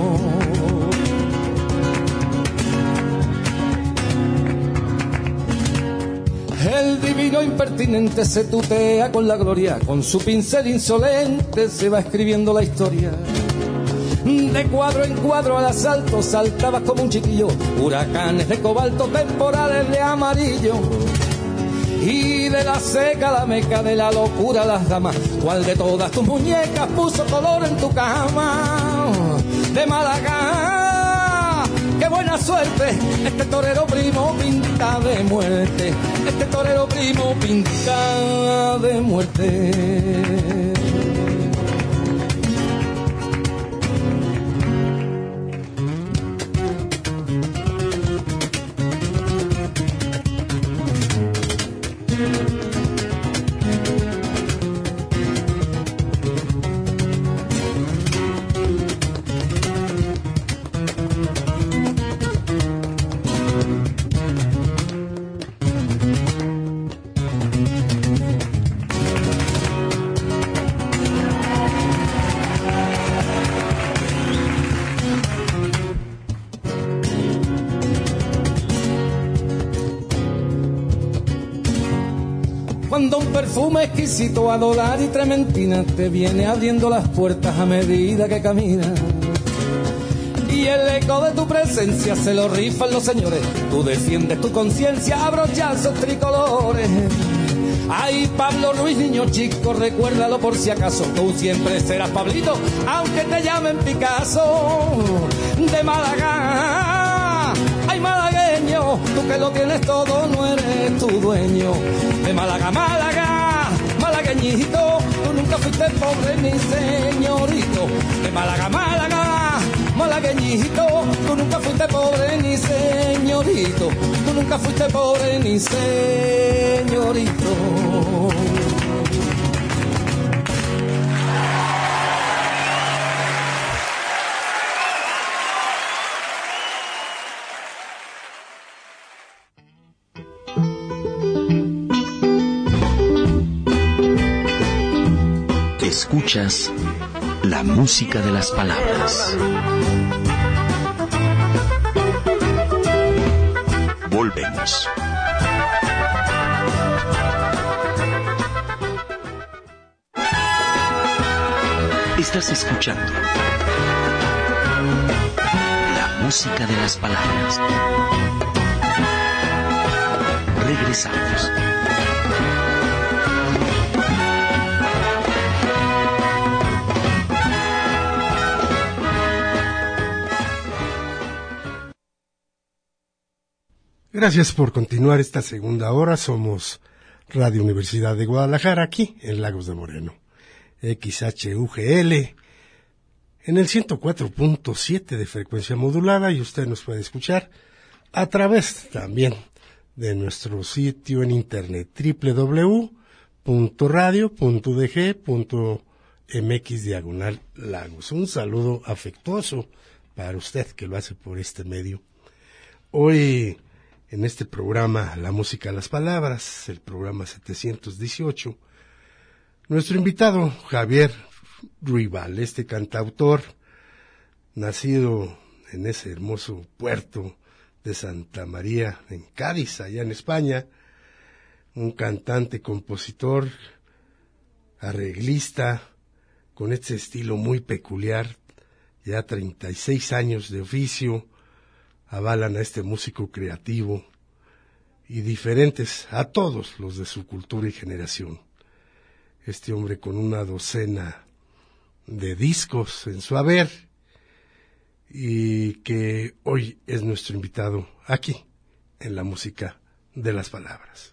El divino impertinente se tutea con la gloria, con su pincel insolente se va escribiendo la historia. De cuadro en cuadro al asalto saltabas como un chiquillo, huracanes de cobalto, temporales de amarillo. Y de la seca a la meca, de la locura a las damas, ¿cuál de todas tus muñecas puso color en tu cama? De Málaga, qué buena suerte, este torero primo pinta de muerte, este torero primo pinta de muerte. Cuando un perfume exquisito a dólar y trementina te viene abriendo las puertas a medida que caminas, y el eco de tu presencia se lo rifan los señores, tú defiendes tu conciencia a brochazos tricolores. Ay, Pablo Ruiz, niño chico, recuérdalo por si acaso, tú siempre serás Pablito, aunque te llamen Picasso. De Málaga, ay malagueño, tú que lo tienes todo, no eres tu dueño. De Málaga, Málaga, malagueñito, tú nunca fuiste pobre ni señorito. De Málaga, Málaga, malagueñito, tú nunca fuiste pobre ni señorito, tú nunca fuiste pobre ni señorito. Escuchas la música de las palabras. Volvemos. Estás escuchando la música de las palabras. Regresamos. Gracias por continuar esta segunda hora. Somos Radio Universidad de Guadalajara, aquí en Lagos de Moreno. X H U G L en el ciento cuatro punto siete de frecuencia modulada, y usted nos puede escuchar a través también de nuestro sitio en internet doble u doble u doble u punto radio punto u d g punto m x diagonal Lagos. Un saludo afectuoso para usted que lo hace por este medio. Hoy en este programa La Música de las Palabras, el programa setecientos dieciocho, nuestro invitado Javier Ruibal, este cantautor nacido en ese hermoso puerto de Santa María, en Cádiz, allá en España, un cantante, compositor, arreglista, con este estilo muy peculiar, ya treinta y seis años de oficio, avalan a este músico creativo y diferentes a todos los de su cultura y generación. Este hombre con una docena de discos en su haber y que hoy es nuestro invitado aquí en La Música de las Palabras.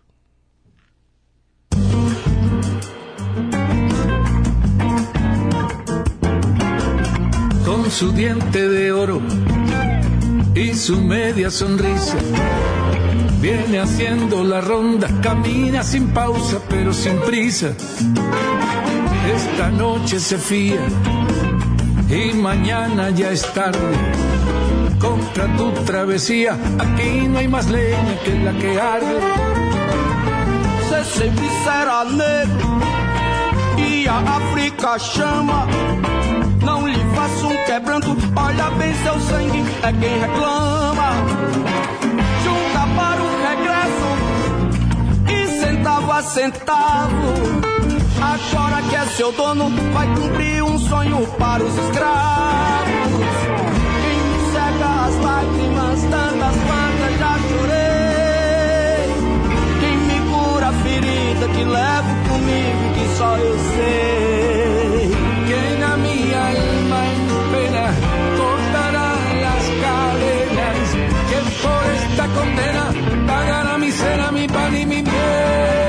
con su diente de oro y su media sonrisa. Viene haciendo la ronda, camina sin pausa pero sin prisa. Esta noche se fía y mañana ya es tarde. Contra tu travesía, aquí no hay más leña que la que arde. Você sempre será negro e a África chama. Não lhe faço um quebranto, olha bem seu sangue, é quem reclama. Junta para o regresso e centavo a centavo. Agora que é seu dono, vai cumprir um sonho para os escravos. Quem me cega as lágrimas, tantas quantas já chorei. Quem me cura a ferida que levo comigo, que só eu sei. Quien a mi alma en pena cortará las cadenas. Quien por esta condena pagará mi cena, mi pan y mi miel.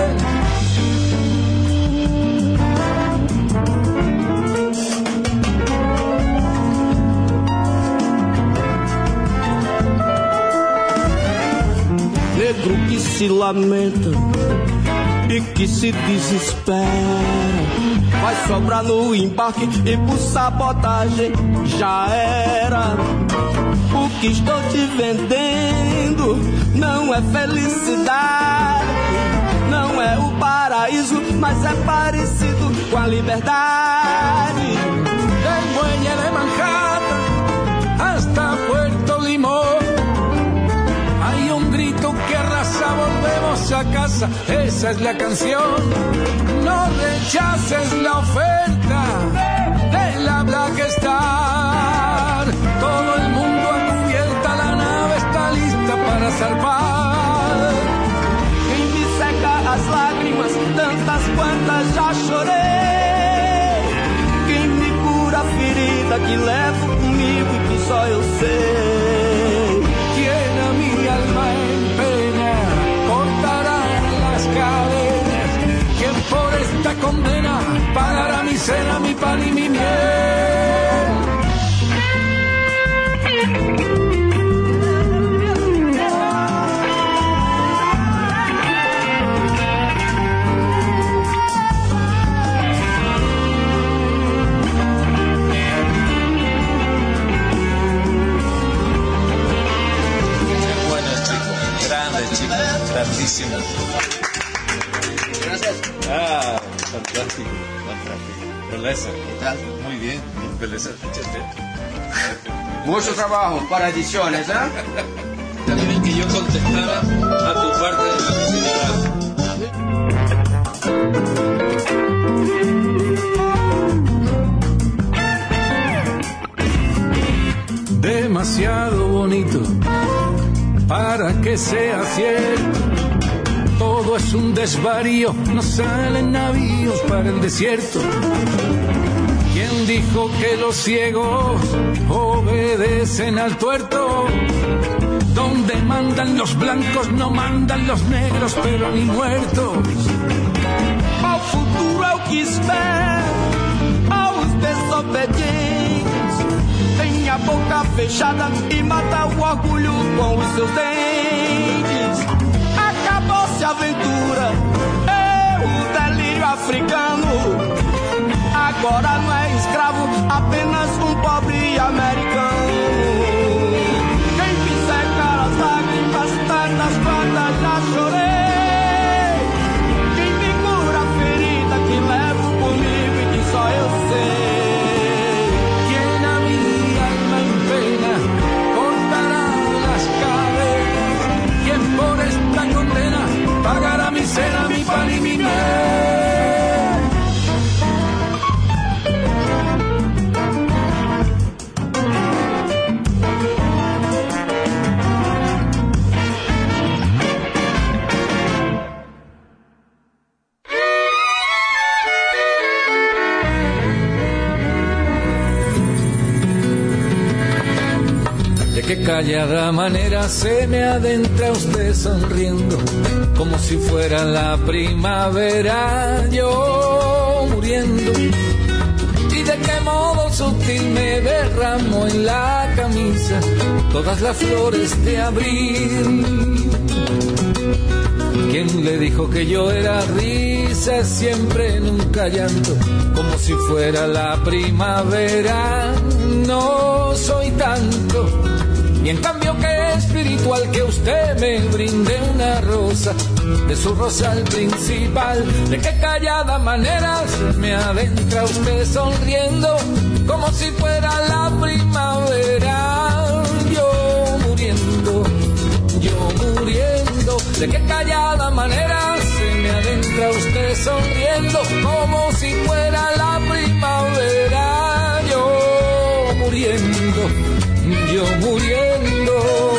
Negro que se lamenta e que se desespera, vai sobrar no embarque e por sabotagem já era. O que estou te vendendo não é felicidade, não é o paraíso, mas é parecido com a liberdade. Del muelle de Manhattan hasta Puerto Limón hay un grito que arrasa, volvemos a casa, esa es la canción. No rechaces la oferta de la Black Star. Todo el mundo a cubierta, la nave está lista para zarpar. Quem me seca as lágrimas, tantas quantas já chorei. Quem me cura a ferida que levo comigo e que só eu sei. Quien a mi alma en pena cortará las cadenas. Quien por esta condena pagará mi cena, mi pan y mi miel. Grandísimo. Gracias. Ah, fantástico, fantástico. Beleza. ¿Qué tal? Muy bien, beleza. Mucho trabajo para ediciones, ¿eh? También que yo contestara a tu parte de la visibilidad. Demasiado bonito para que sea cierto. Todo es un desvarío, no salen navíos para el desierto. ¿Quién dijo que los ciegos obedecen al tuerto? Donde mandan los blancos no mandan los negros, pero ni muertos. Ao futuro é o que espero, aos desobedientes. Tem a boca fechada e mata o orgulho com os seus dentes. Acabou-se a aventura, é o delírio africano. Agora não é escravo, apenas um pobre americano. Quem me secar as lágrimas, tantas quantas já chorei. Quem me cura a ferida que levo comigo e que só eu sei. Quien a mi alma en pena cortará las cadenas. Quien por esta condena pagará mi cena, mi pan y mi miel. De callada manera se me adentra usted sonriendo, como si fuera la primavera, yo muriendo. Y de qué modo modo sutil me derramo en la camisa todas las flores de abril. ¿Quién le dijo que yo era risa siempre, nunca llanto, como si fuera la primavera? No soy tanto, y en cambio que espiritual que usted me brinde una rosa de su rosal principal. De qué callada manera se me adentra usted sonriendo, como si fuera la primavera. Yo muriendo, yo muriendo, de qué callada manera se me adentra usted sonriendo, como si fuera la primavera. Yo muriendo, yo muriendo.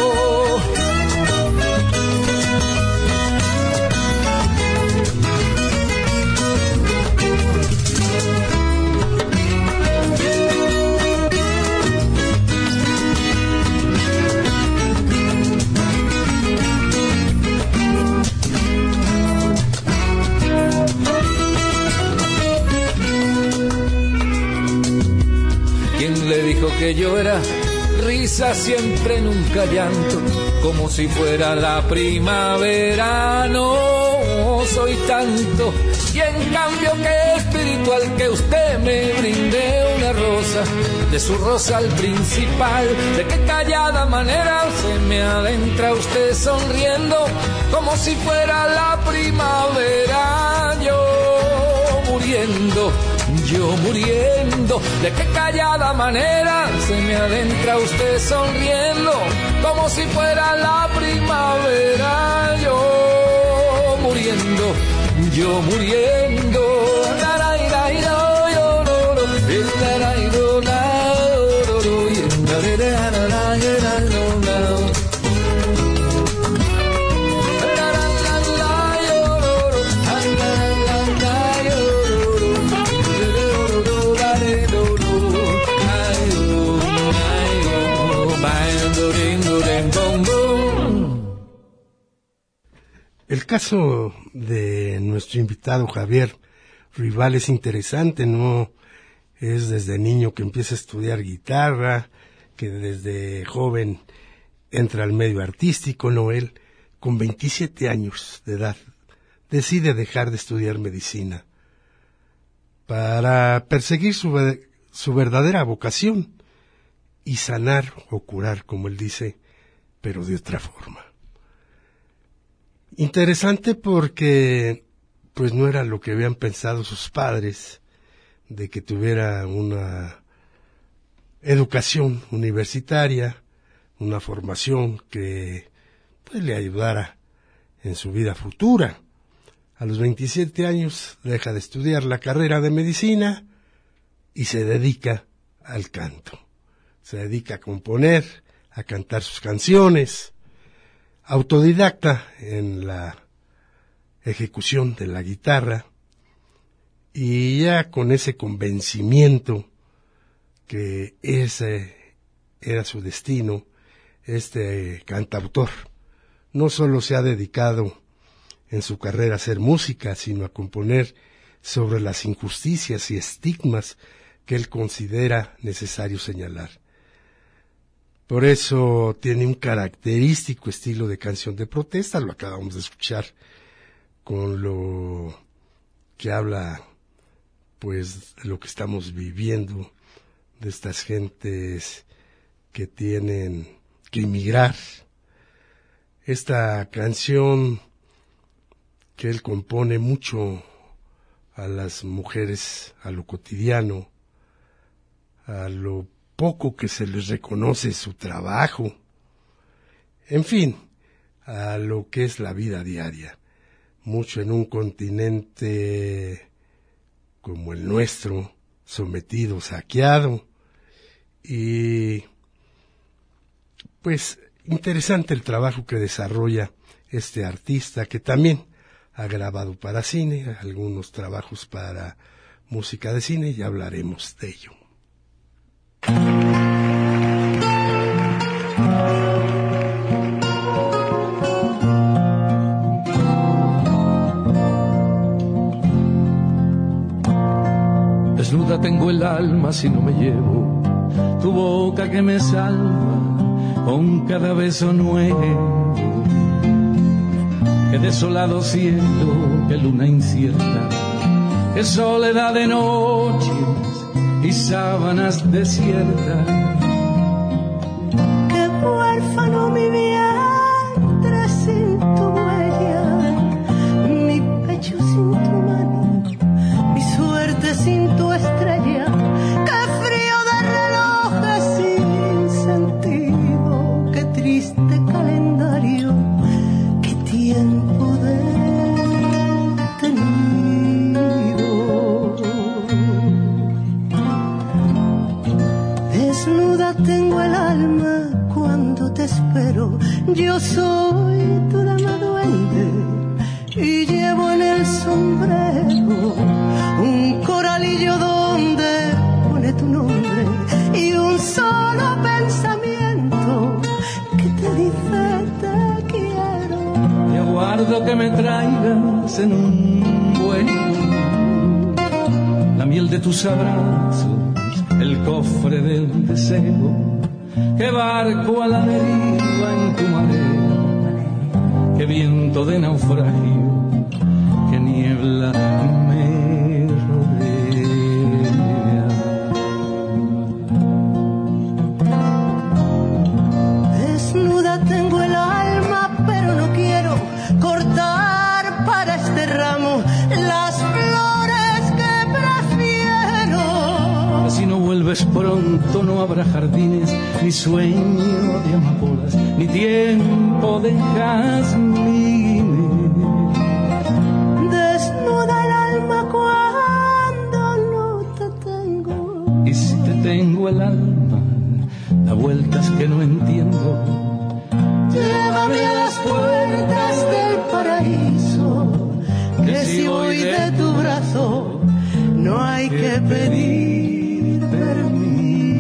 ¿Quién le dijo que yo era risa siempre, nunca llanto, como si fuera la primavera? No soy tanto, y en cambio que espiritual que usted me brinde una rosa de su rosal principal. De qué callada manera se me adentra usted sonriendo, como si fuera la primavera. Yo muriendo, yo muriendo, de qué callada manera se me adentra usted sonriendo, como si fuera la primavera. Yo muriendo, yo muriendo. El caso de nuestro invitado Javier Rival es interesante, ¿no? Es desde niño que empieza a estudiar guitarra, que desde joven entra al medio artístico, ¿no? Él, con veintisiete años de edad, decide dejar de estudiar medicina para perseguir su, su verdadera vocación y sanar o curar, como él dice, pero de otra forma. Interesante porque pues no era lo que habían pensado sus padres, de que tuviera una educación universitaria, una formación que pues le ayudara en su vida futura. A los veintisiete años deja de estudiar la carrera de medicina y se dedica al canto. Se dedica a componer, a cantar sus canciones. Autodidacta en la ejecución de la guitarra, y ya con ese convencimiento que ese era su destino, este cantautor no solo se ha dedicado en su carrera a hacer música, sino a componer sobre las injusticias y estigmas que él considera necesario señalar. Por eso tiene un característico estilo de canción de protesta, lo acabamos de escuchar con lo que habla, pues, de lo que estamos viviendo, de estas gentes que tienen que emigrar. Esta canción que él compone mucho a las mujeres, a lo cotidiano, a lo poco que se les reconoce su trabajo, en fin, a lo que es la vida diaria, mucho en un continente como el nuestro, sometido, saqueado, y pues interesante el trabajo que desarrolla este artista, que también ha grabado para cine, algunos trabajos para música de cine, y hablaremos de ello. Desnuda tengo tengo el alma si no me llevo tu boca que me salva con cada beso nuevo? Qué desolado cielo, qué luna incierta, qué soledad de noches y sábanas desiertas. Qué huérfano mi vientre sin tu huella, mi pecho sin tu mano, mi suerte sin tu estrella. Qué frío de relojes sin sentido, qué triste calendario, qué tiempo detenido. Desnuda tengo el alma cuando te espero. Yo soy tu dama duende y llevo en el sombrero un coralillo donde pone tu nombre y un solo pensamiento que te dice te quiero. Y aguardo que me traigas en un vuelo la miel de tus abrazos, el cofre del deseo. Qué barco a la deriva en tu marea, qué viento de naufragio, qué niebla me rodea. Desnuda tengo el alma, pero no quiero cortar para este ramo las flores que prefiero. Si no vuelves pronto no habrá jardines, ni sueño de amapolas, ni tiempo de jazmines. Desnuda el alma cuando no te tengo. Y si te tengo el alma, da vueltas que no entiendo. Llévame a las puertas del paraíso, que si voy de tu brazo no hay que pedir permiso.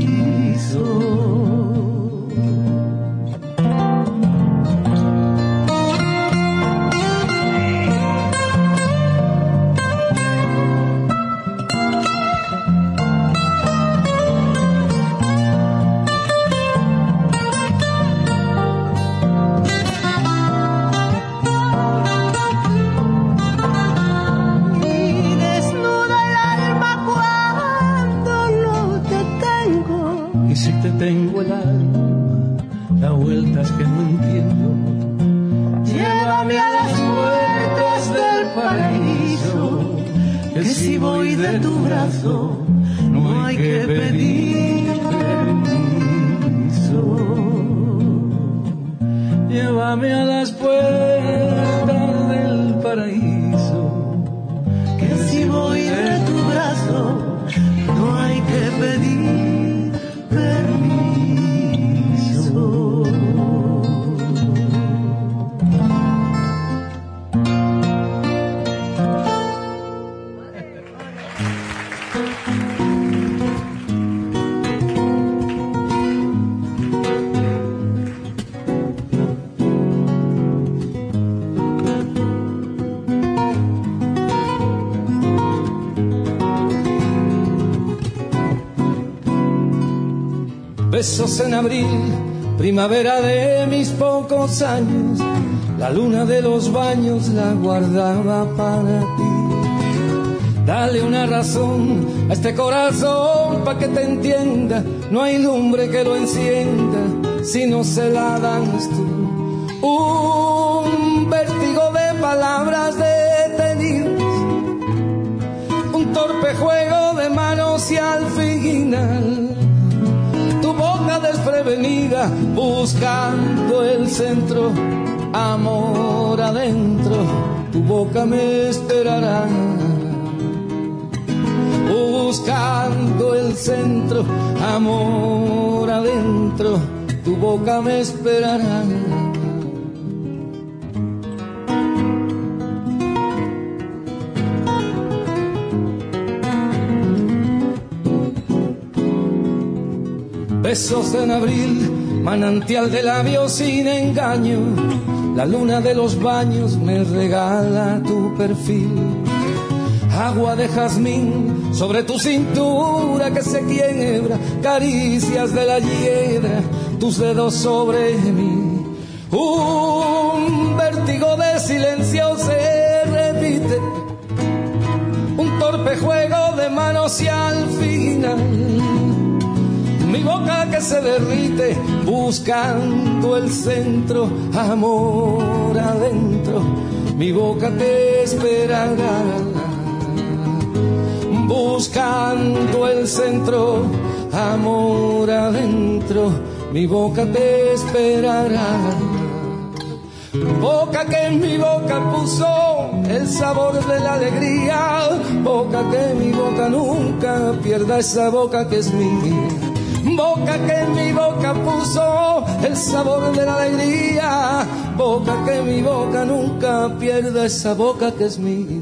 Tengo el alma, da vueltas que no entiendo. Llévame a las puertas del paraíso, que si voy de tu brazo no hay que pedir permiso. Llévame a las puertas del paraíso, que si voy de tu brazo no hay que pedir permiso. Besos en abril, primavera de mis pocos años, la luna de los baños la guardaba para ti. Dale una razón a este corazón pa' que te entienda, no hay lumbre que lo encienda si no se la das tú. Un vértigo de palabras detenidas, un torpe juego de manos y al final tu boca desprevenida buscando el centro, amor adentro, tu boca me esperará. Buscando el centro, amor adentro, tu boca me esperará. Besos en abril, manantial de labios sin engaño, la luna de los baños me regala tu perfil. agua de jazmín sobre tu cintura que se quiebra, caricias de la hiedra, tus dedos sobre mí. Un vértigo de silencio se repite, un torpe juego de manos y al final mi boca que se derrite buscando el centro, amor adentro, mi boca te esperará. Buscando el centro, amor adentro, mi boca te esperará. Boca que en mi boca puso el sabor de la alegría, boca que mi boca nunca pierda esa boca que es mía. Boca que en mi boca puso el sabor de la alegría, boca que mi boca nunca pierda esa boca que es mía.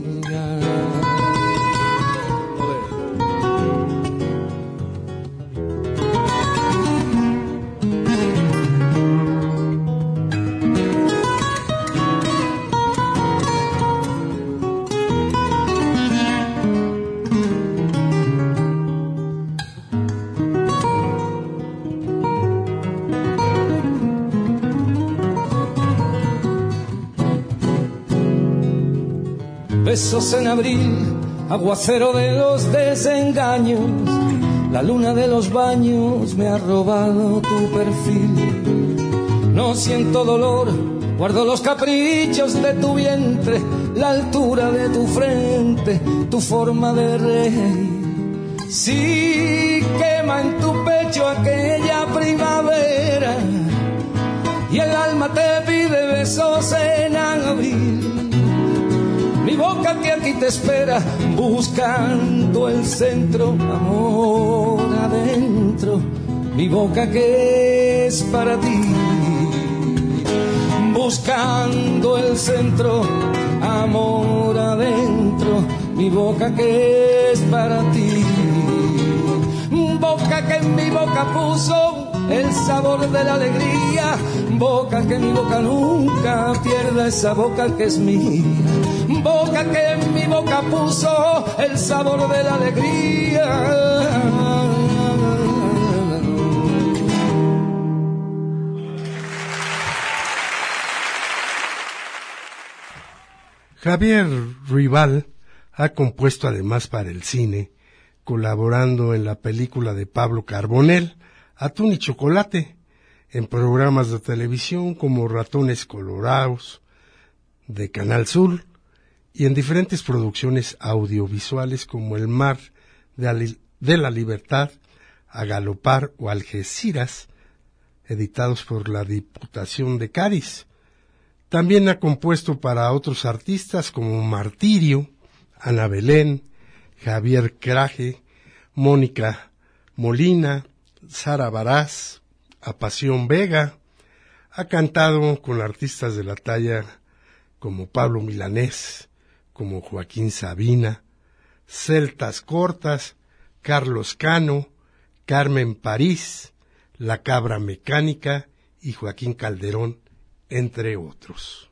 Besos en abril, aguacero de los desengaños, la luna de los baños me ha robado tu perfil. No siento dolor, guardo los caprichos de tu vientre, la altura de tu frente, tu forma de reír. Sí quema en tu pecho aquella primavera y el alma te pide besos en abril. Mi boca que aquí te espera, buscando el centro, amor adentro, mi boca que es para ti. Buscando el centro, amor adentro, mi boca que es para ti. Boca que en mi boca puso el sabor de la alegría, boca que mi boca nunca pierda esa boca que es mía. Boca que en mi boca puso el sabor de la alegría. Javier Ruibal ha compuesto además para el cine, colaborando en la película de Pablo Carbonell, Atún y Chocolate, en programas de televisión como Ratones Colorados, de Canal Sur, y en diferentes producciones audiovisuales como El Mar de la Libertad, A Galopar o Algeciras, editados por la Diputación de Cádiz. También ha compuesto para otros artistas como Martirio, Ana Belén, Javier Craje, Mónica Molina, Sara Barás, a Pasión Vega. Ha cantado con artistas de la talla como Pablo Milanés, como Joaquín Sabina, Celtas Cortas, Carlos Cano, Carmen París, La Cabra Mecánica y Joaquín Calderón, entre otros.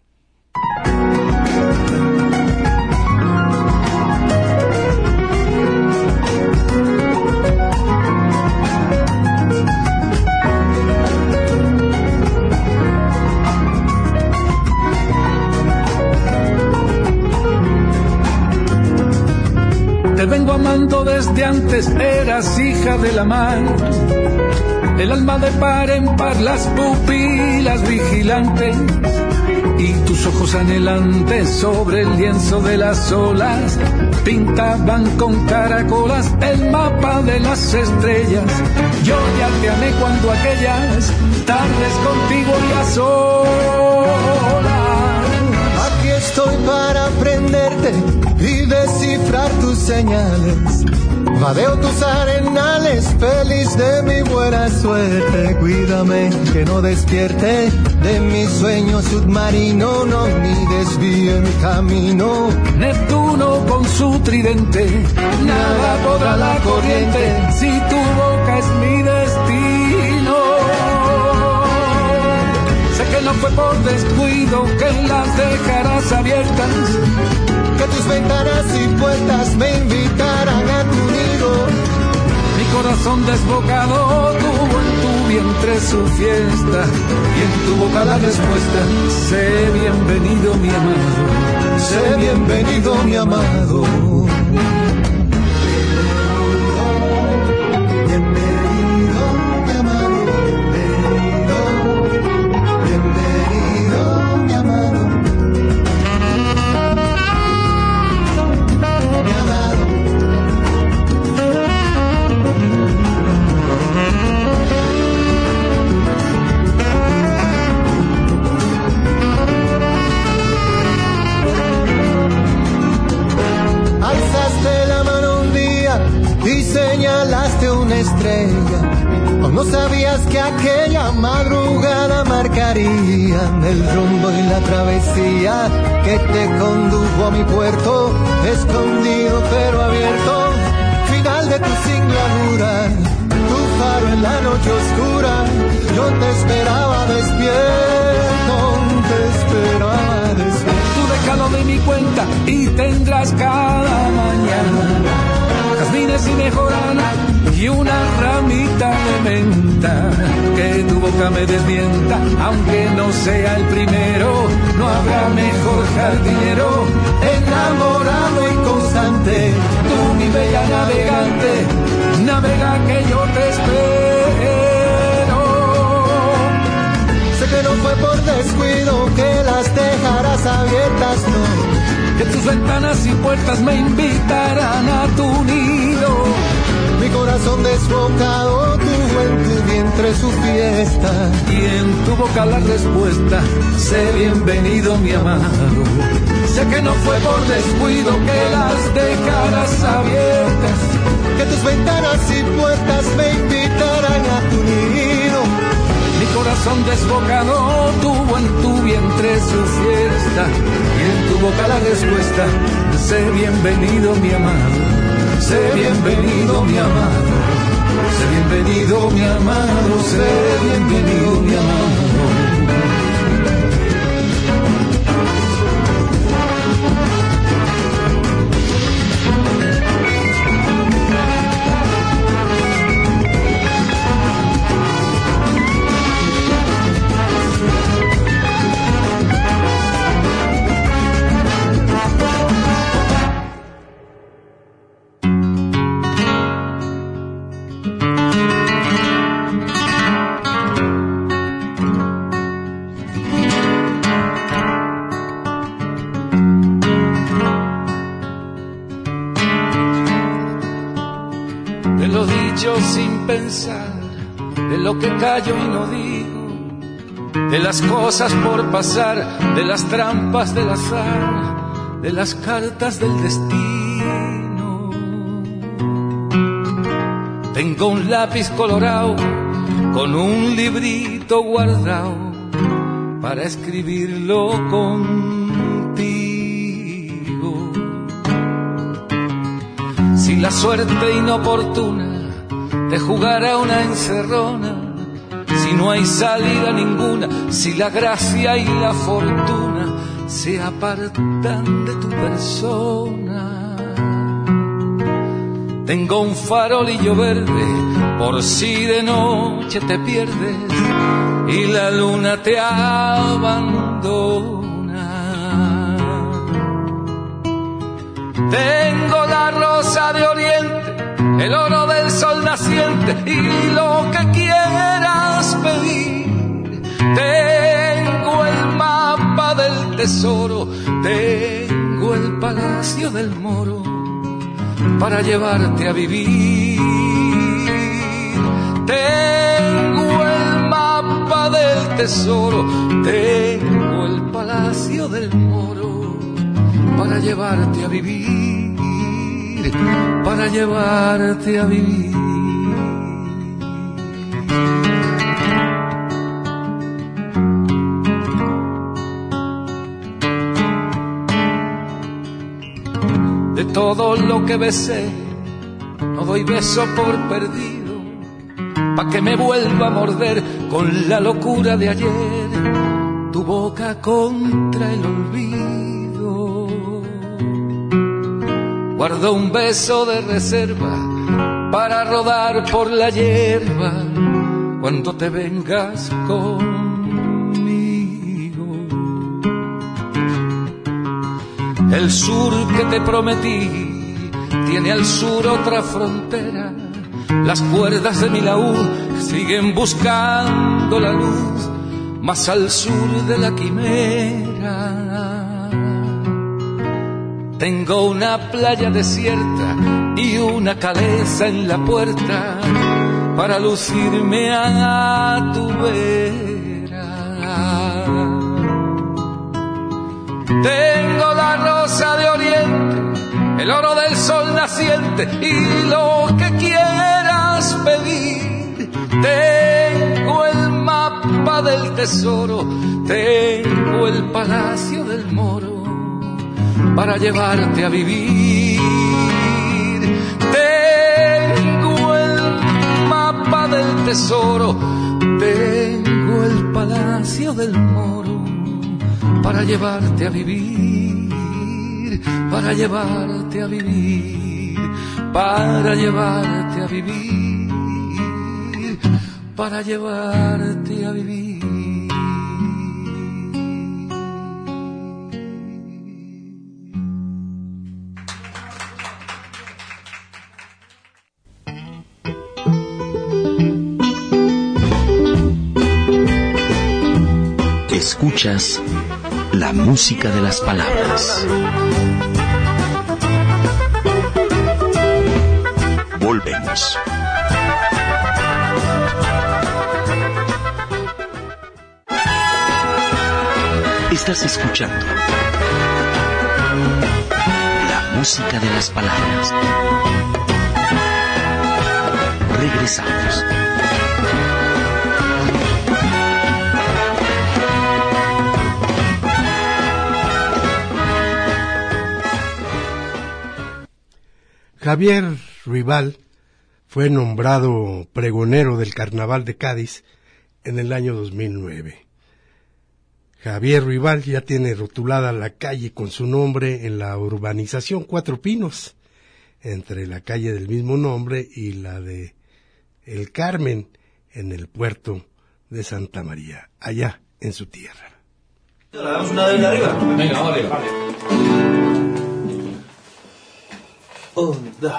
Te vengo amando desde antes, eras hija de la mar. El alma de par en par, las pupilas vigilantes y tus ojos anhelantes sobre el lienzo de las olas pintaban con caracolas el mapa de las estrellas. Yo ya te amé cuando aquellas tardes contigo y a solas. Aquí estoy para aprenderte y descifrar tus señales. Vadeo tus arenales, feliz de mi buena suerte. Cuídame que no despierte de mi sueño submarino, no ni desvíe mi camino. Neptuno con su tridente, nada podrá la corriente si tu boca es mi destino. Sé que no fue por descuido que las dejarás abiertas, que tus ventanas y puertas me invitaran a tu nido. Mi corazón desbocado tuvo en tu vientre su fiesta y en tu boca la respuesta. Sé bienvenido mi amado, sé bienvenido mi amado. Y señalaste una estrella, o no sabías que aquella madrugada marcarían el rumbo y la travesía que te condujo a mi puerto, escondido pero abierto, final de tu singladura, tu faro en la noche oscura, yo te esperaba despierto, te esperaba despierto. Tú déjalo de mi cuenta y tendrás cada mañana jazmines y mejorana y una ramita de menta, que tu boca me desmienta, aunque no sea el primero, no habrá mejor jardinero, enamorado y constante, tú mi bella navegante, navega que yo te espero. Sé que no fue por descuido que las dejarás abiertas, no, que tus ventanas y puertas me invitarán a tu nido. Mi corazón desbocado tuvo en tu vientre su fiesta y en tu boca la respuesta. Sé bienvenido mi amado. Sé que no fue por descuido que las dejarás abiertas, que tus ventanas y puertas me invitarán a tu nido. Mi corazón desbocado tuvo en tu vientre su fiesta y en tu boca la respuesta. Sé bienvenido mi amado, sé bienvenido mi amado, sé bienvenido mi amado, sé bienvenido mi amado. Sin pensar, de lo que callo y no digo, de las cosas por pasar, de las trampas del azar, de las cartas del destino. Tengo un lápiz colorado con un librito guardado para escribirlo contigo. Si la suerte inoportuna te jugará una encerrona, si no hay salida ninguna, si la gracia y la fortuna se apartan de tu persona. Tengo un farolillo verde por si de noche te pierdes y la luna te abandona. Tengo la rosa de oriente, el oro del sol naciente y lo que quieras pedir. Tengo el mapa del tesoro, tengo el palacio del moro para llevarte a vivir. Tengo el mapa del tesoro, tengo el palacio del moro para llevarte a vivir, para llevarte a vivir. De todo lo que besé, no doy beso por perdido, pa' que me vuelva a morder con la locura de ayer. boca contra el olvido. Guardo un beso de reserva para rodar por la hierba cuando te vengas conmigo. El sur que te prometí tiene al sur otra frontera. Las cuerdas de mi laúd siguen buscando la luz más al sur de la quimera. Tengo una playa desierta y una caleza en la puerta para lucirme a tu vera. Tengo la rosa de oriente, el oro del sol naciente y lo que quieras pedir. Tengo el mapa del tesoro, tengo el palacio del moro para llevarte a vivir. Tengo el mapa del tesoro, tengo el palacio del moro para llevarte a vivir, para llevarte a vivir, para llevarte a vivir, para llevarte a vivir. Escuchas la música de las palabras. Volvemos. Estás escuchando la música de las palabras. Regresamos. Javier Ruibal fue nombrado pregonero del Carnaval de Cádiz en el año dos mil nueve. Javier Ruibal ya tiene rotulada la calle con su nombre en la urbanización Cuatro Pinos, entre la calle del mismo nombre y la de El Carmen, en el puerto de Santa María, allá en su tierra. ¿Le damos una de arriba? Venga, vale, vale. Un, dos.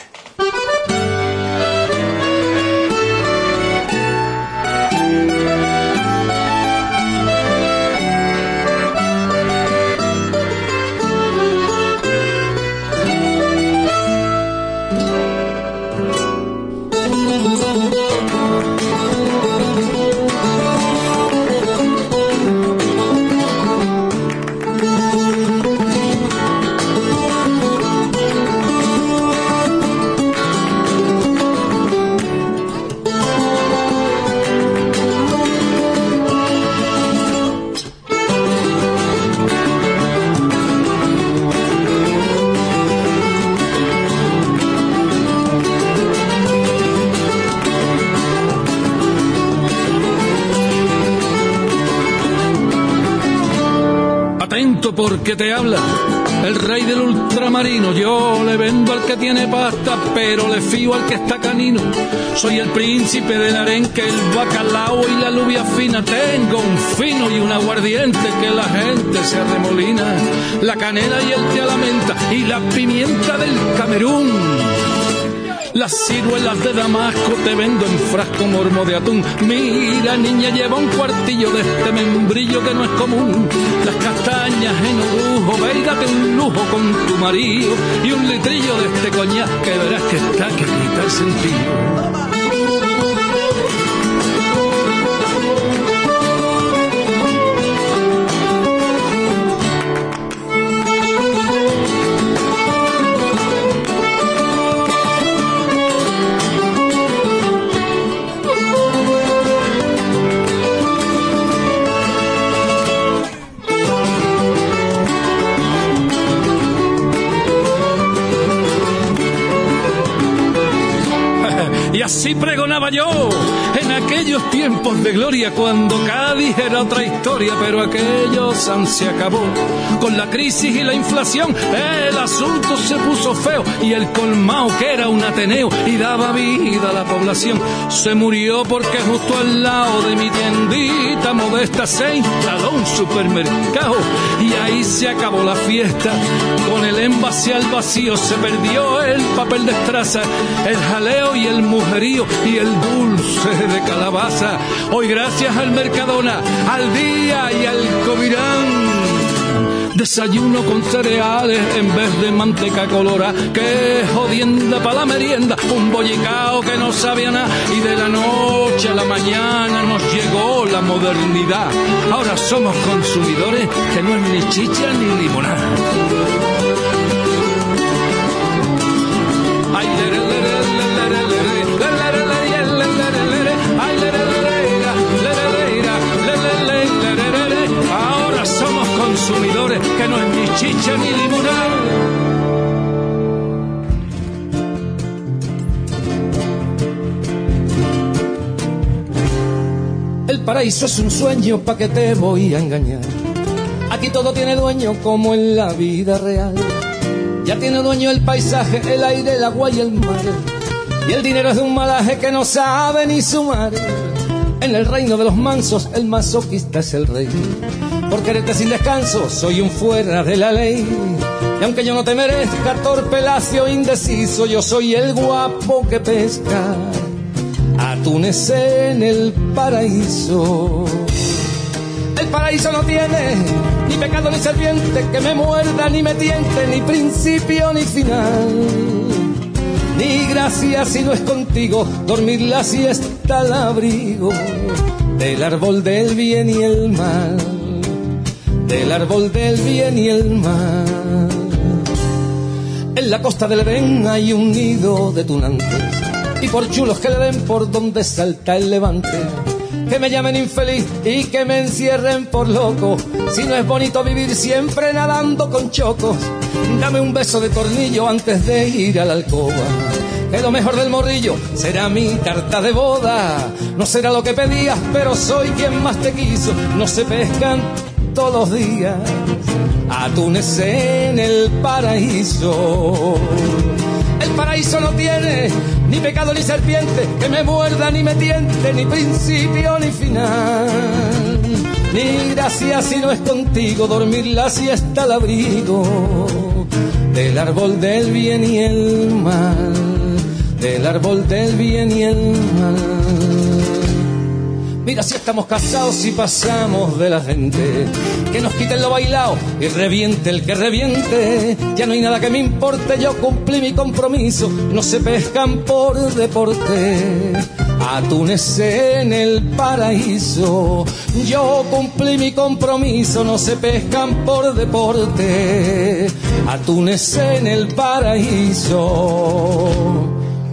Porque te habla el rey del ultramarino. Yo le vendo al que tiene pasta, pero le fío al que está canino. Soy el príncipe del arenque, el bacalao y la alubia fina. Tengo un fino y un aguardiente que la gente se arremolina. La canela y el té a la menta y la pimienta del Camerún. Las ciruelas de Damasco te vendo en frasco mormo de atún. Mira, niña, lleva un cuartillo de este membrillo que no es común. Las castañas en orujo, ve y date un lujo con tu marido. Y un litrillo de este coñac que verás que está que quita el sentido. así pregonaba yo en aquellos tiempos de gloria, cuando Cádiz era otra historia, pero aquello san se acabó. Con la crisis y la inflación el asunto se puso feo, y el colmao, que era un ateneo y daba vida a la población, se murió porque justo al lado de mi tiendita modesta se instaló un supermercado, y ahí se acabó la fiesta. Con el envase al vacío se perdió el papel de estraza, el jaleo y el mujerío y el dulce de calabaza. Hoy, gracias al Mercadona, al Día y al Covirán, desayuno con cereales en vez de manteca colorada. Qué jodienda para la merienda, un bollicao que no sabía nada, y de la noche a la mañana nos llegó la modernidad. Ahora somos consumidores que no es ni chicha ni limonada. Ay, le, le, le, le, le, le, le. Ahora somos consumidores que no es ni chicha ni limonada. El paraíso es un sueño, pa' que te voy a engañar. Aquí todo tiene dueño como en la vida real. Ya tiene dueño el paisaje, el aire, el agua y el mar. Y el dinero es de un malaje que no sabe ni sumar. En el reino de los mansos el masoquista es el rey. Por quererte sin descanso soy un fuera de la ley. Y aunque yo no te merezca, torpe, lacio, indeciso, yo soy el guapo que pesca atunes en el paraíso. El paraíso no tiene ni pecado ni serpiente que me muerda ni me tiente, ni principio ni final, ni gracia si no es contigo dormir la siesta al abrigo del árbol del bien y el mal, del árbol del bien y el mal. En la costa del Edén hay un nido de tunantes, y por chulos que le den por donde salta el levante, que me llamen infeliz y que me encierren por loco. Si no es bonito vivir siempre nadando con chocos, dame un beso de tornillo antes de ir a la alcoba, que lo mejor del morrillo será mi tarta de boda. No será lo que pedías, pero soy quien más te quiso. No se pescan todos los días atunes en el paraíso. El paraíso no tiene ni pecado ni serpiente que me muerda ni me tiente, ni principio ni final, ni gracia si no es contigo dormir la siesta al abrigo del árbol del bien y el mal, del árbol del bien y el mal. Mira si estamos casados y pasamos de la gente, que nos quiten lo bailado y reviente el que reviente. Ya no hay nada que me importe, yo cumplí mi compromiso. No se pescan por deporte atunes en el paraíso. Yo cumplí mi compromiso, no se pescan por deporte atunes en el paraíso.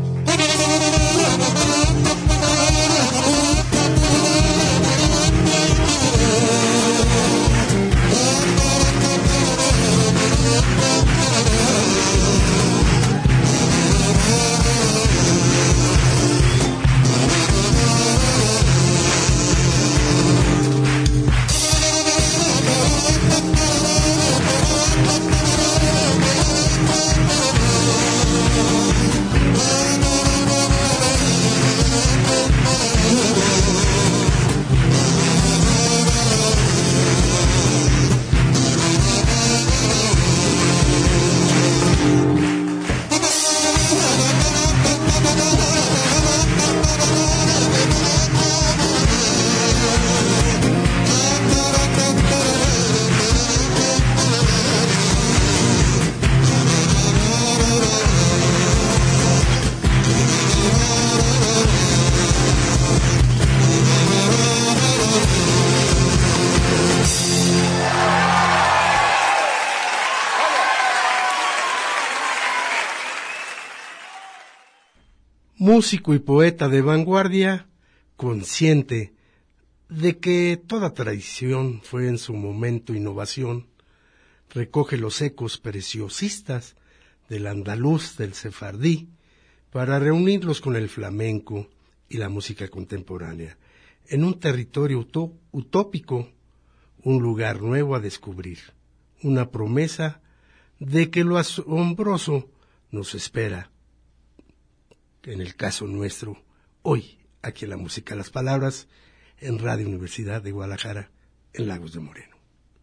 Músico y poeta de vanguardia, consciente de que toda tradición fue en su momento innovación, recoge los ecos preciosistas del andaluz, del sefardí, para reunirlos con el flamenco y la música contemporánea, en un territorio utó- utópico, un lugar nuevo a descubrir, una promesa de que lo asombroso nos espera, en el caso nuestro, hoy, aquí en la música, las palabras, en Radio Universidad de Guadalajara, en Lagos de Moreno.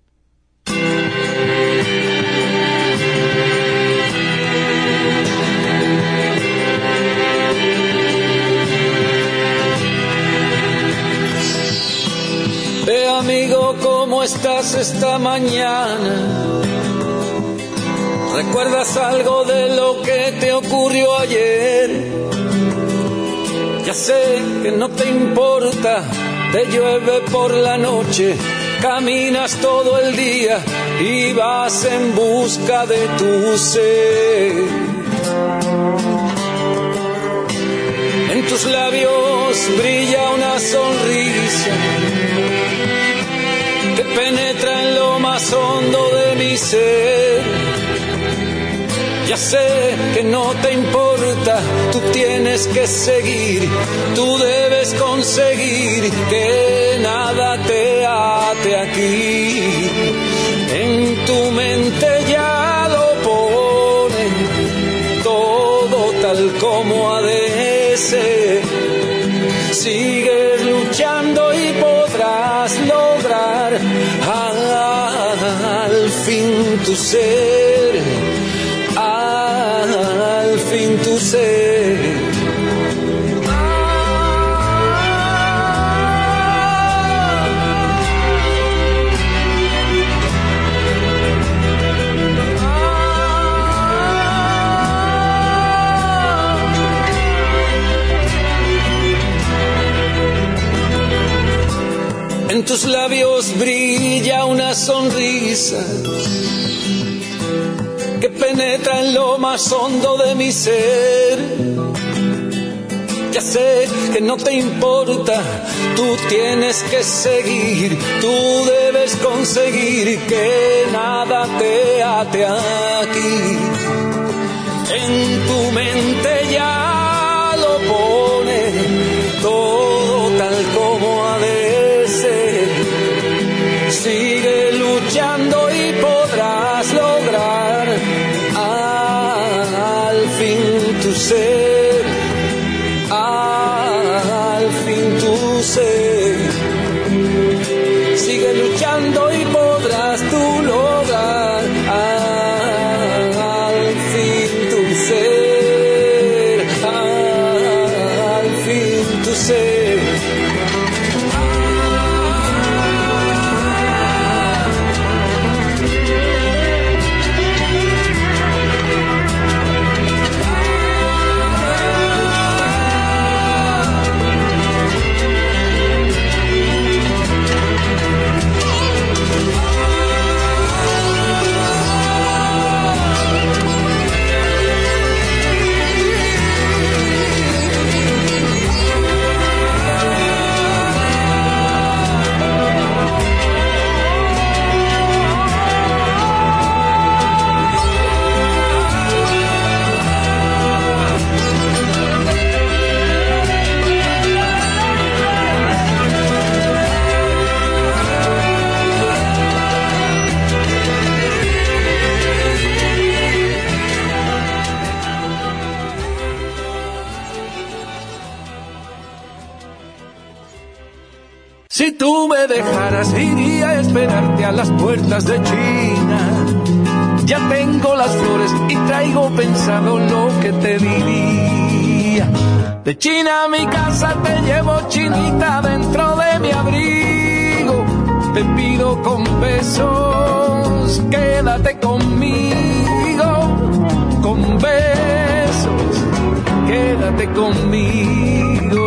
Eh, amigo, ¿cómo estás esta mañana? ¿Recuerdas algo de lo que te ocurrió ayer? Ya sé que no te importa, te llueve por la noche, caminas todo el día y vas en busca de tu ser. En tus labios brilla una sonrisa que penetra en lo más hondo de mi ser. Ya sé que no te importa, tú tienes que seguir, tú debes conseguir que nada te ate aquí. En tu mente ya lo ponen todo tal como ha de ser. Sigues luchando y podrás lograr al fin tu ser, al fin tu ser. En tus labios brilla una sonrisa que penetra en lo más hondo de mi ser. Ya sé que no te importa, tú tienes que seguir, tú debes conseguir que nada te ate aquí. En tu mente ya lo pone todo tal como ha de ser. Sigue luchando y podrás lograr al fin tu ser, al fin tu ser. Sigue luchando y podrás tú lograr al fin tu ser, al fin tu ser. Si tú me dejaras, iría a esperarte a las puertas de China. Ya tengo las flores y traigo pensado lo que te diría. De China a mi casa te llevo, chinita, dentro de mi abrigo. Te pido con besos, quédate conmigo. Con besos, quédate conmigo.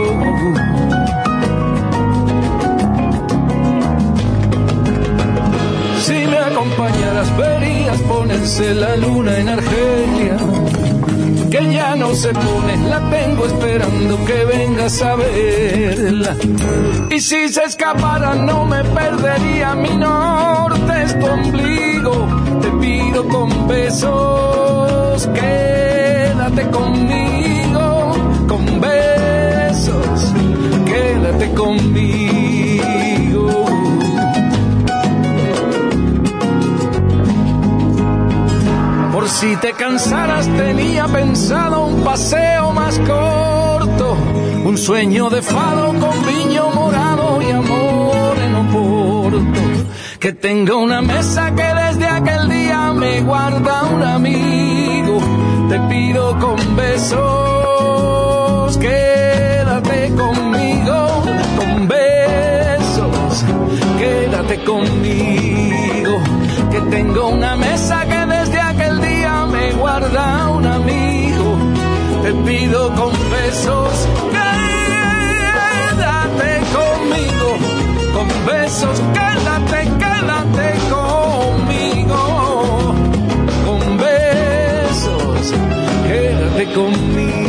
Si me acompañaras verías ponerse la luna en Argelia, que ya no se pone, la tengo esperando que vengas a verla. Y si se escapara no me perdería, mi norte es tu ombligo. Te pido con besos, quédate conmigo. si te cansaras tenía pensado un paseo más corto, un sueño de fado con viño morado y amor en Oporto. Que tenga una mesa que desde aquel día me guarda un amigo. Te pido con besos, quédate conmigo, con besos, quédate conmigo. Que tengo una mesa que desde aquel día me guarda un amigo. Te pido con besos, quédate conmigo, con besos, quédate, quédate conmigo, con besos, quédate conmigo.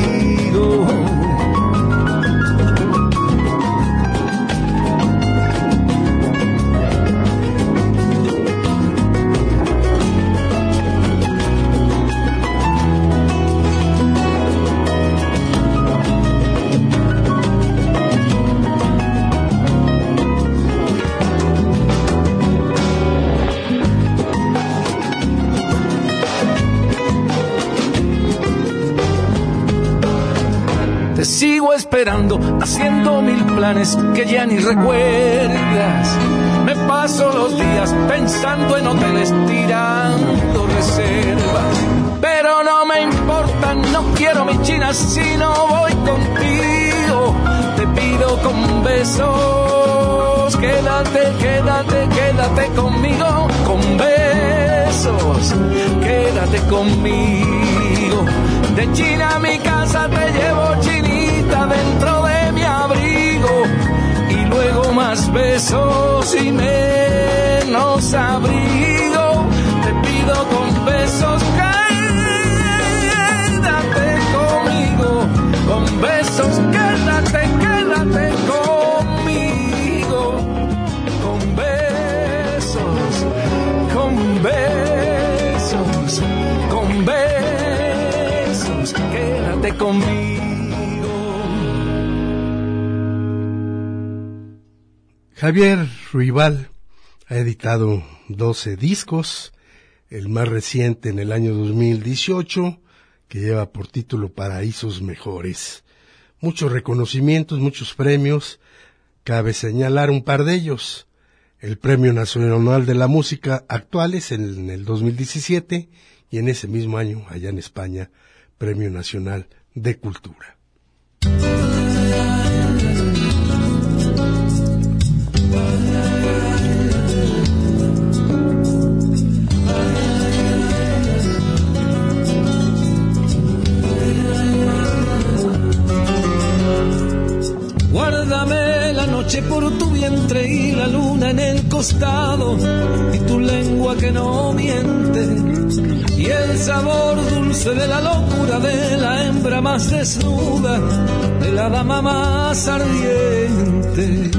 Te sigo esperando, haciendo mil planes que ya ni recuerdas. Me paso los días pensando en hoteles, tirando reservas. Pero no me importa, no quiero mi China si no voy contigo. Te pido con besos, quédate, quédate, quédate conmigo. Con besos, quédate conmigo. De China a mi casa te llevo, chinita, dentro de mi abrigo. Y luego más besos y menos abrigo. Te pido con besos, quédate conmigo. Con besos, quédate, quédate conmigo. Con besos, con besos, con besos, quédate conmigo. Javier Ruibal ha editado doce discos, el más reciente en el año dos mil dieciocho, que lleva por título Paraísos Mejores. Muchos reconocimientos, muchos premios, cabe señalar un par de ellos. El Premio Nacional de la Música Actuales en el dos mil diecisiete y en ese mismo año, allá en España, Premio Nacional de Cultura. Guárdame la noche por tu vientre y la luna en el costado, y tu lengua que no miente, y el sabor dulce de la locura de la hembra más desnuda, de la dama más ardiente.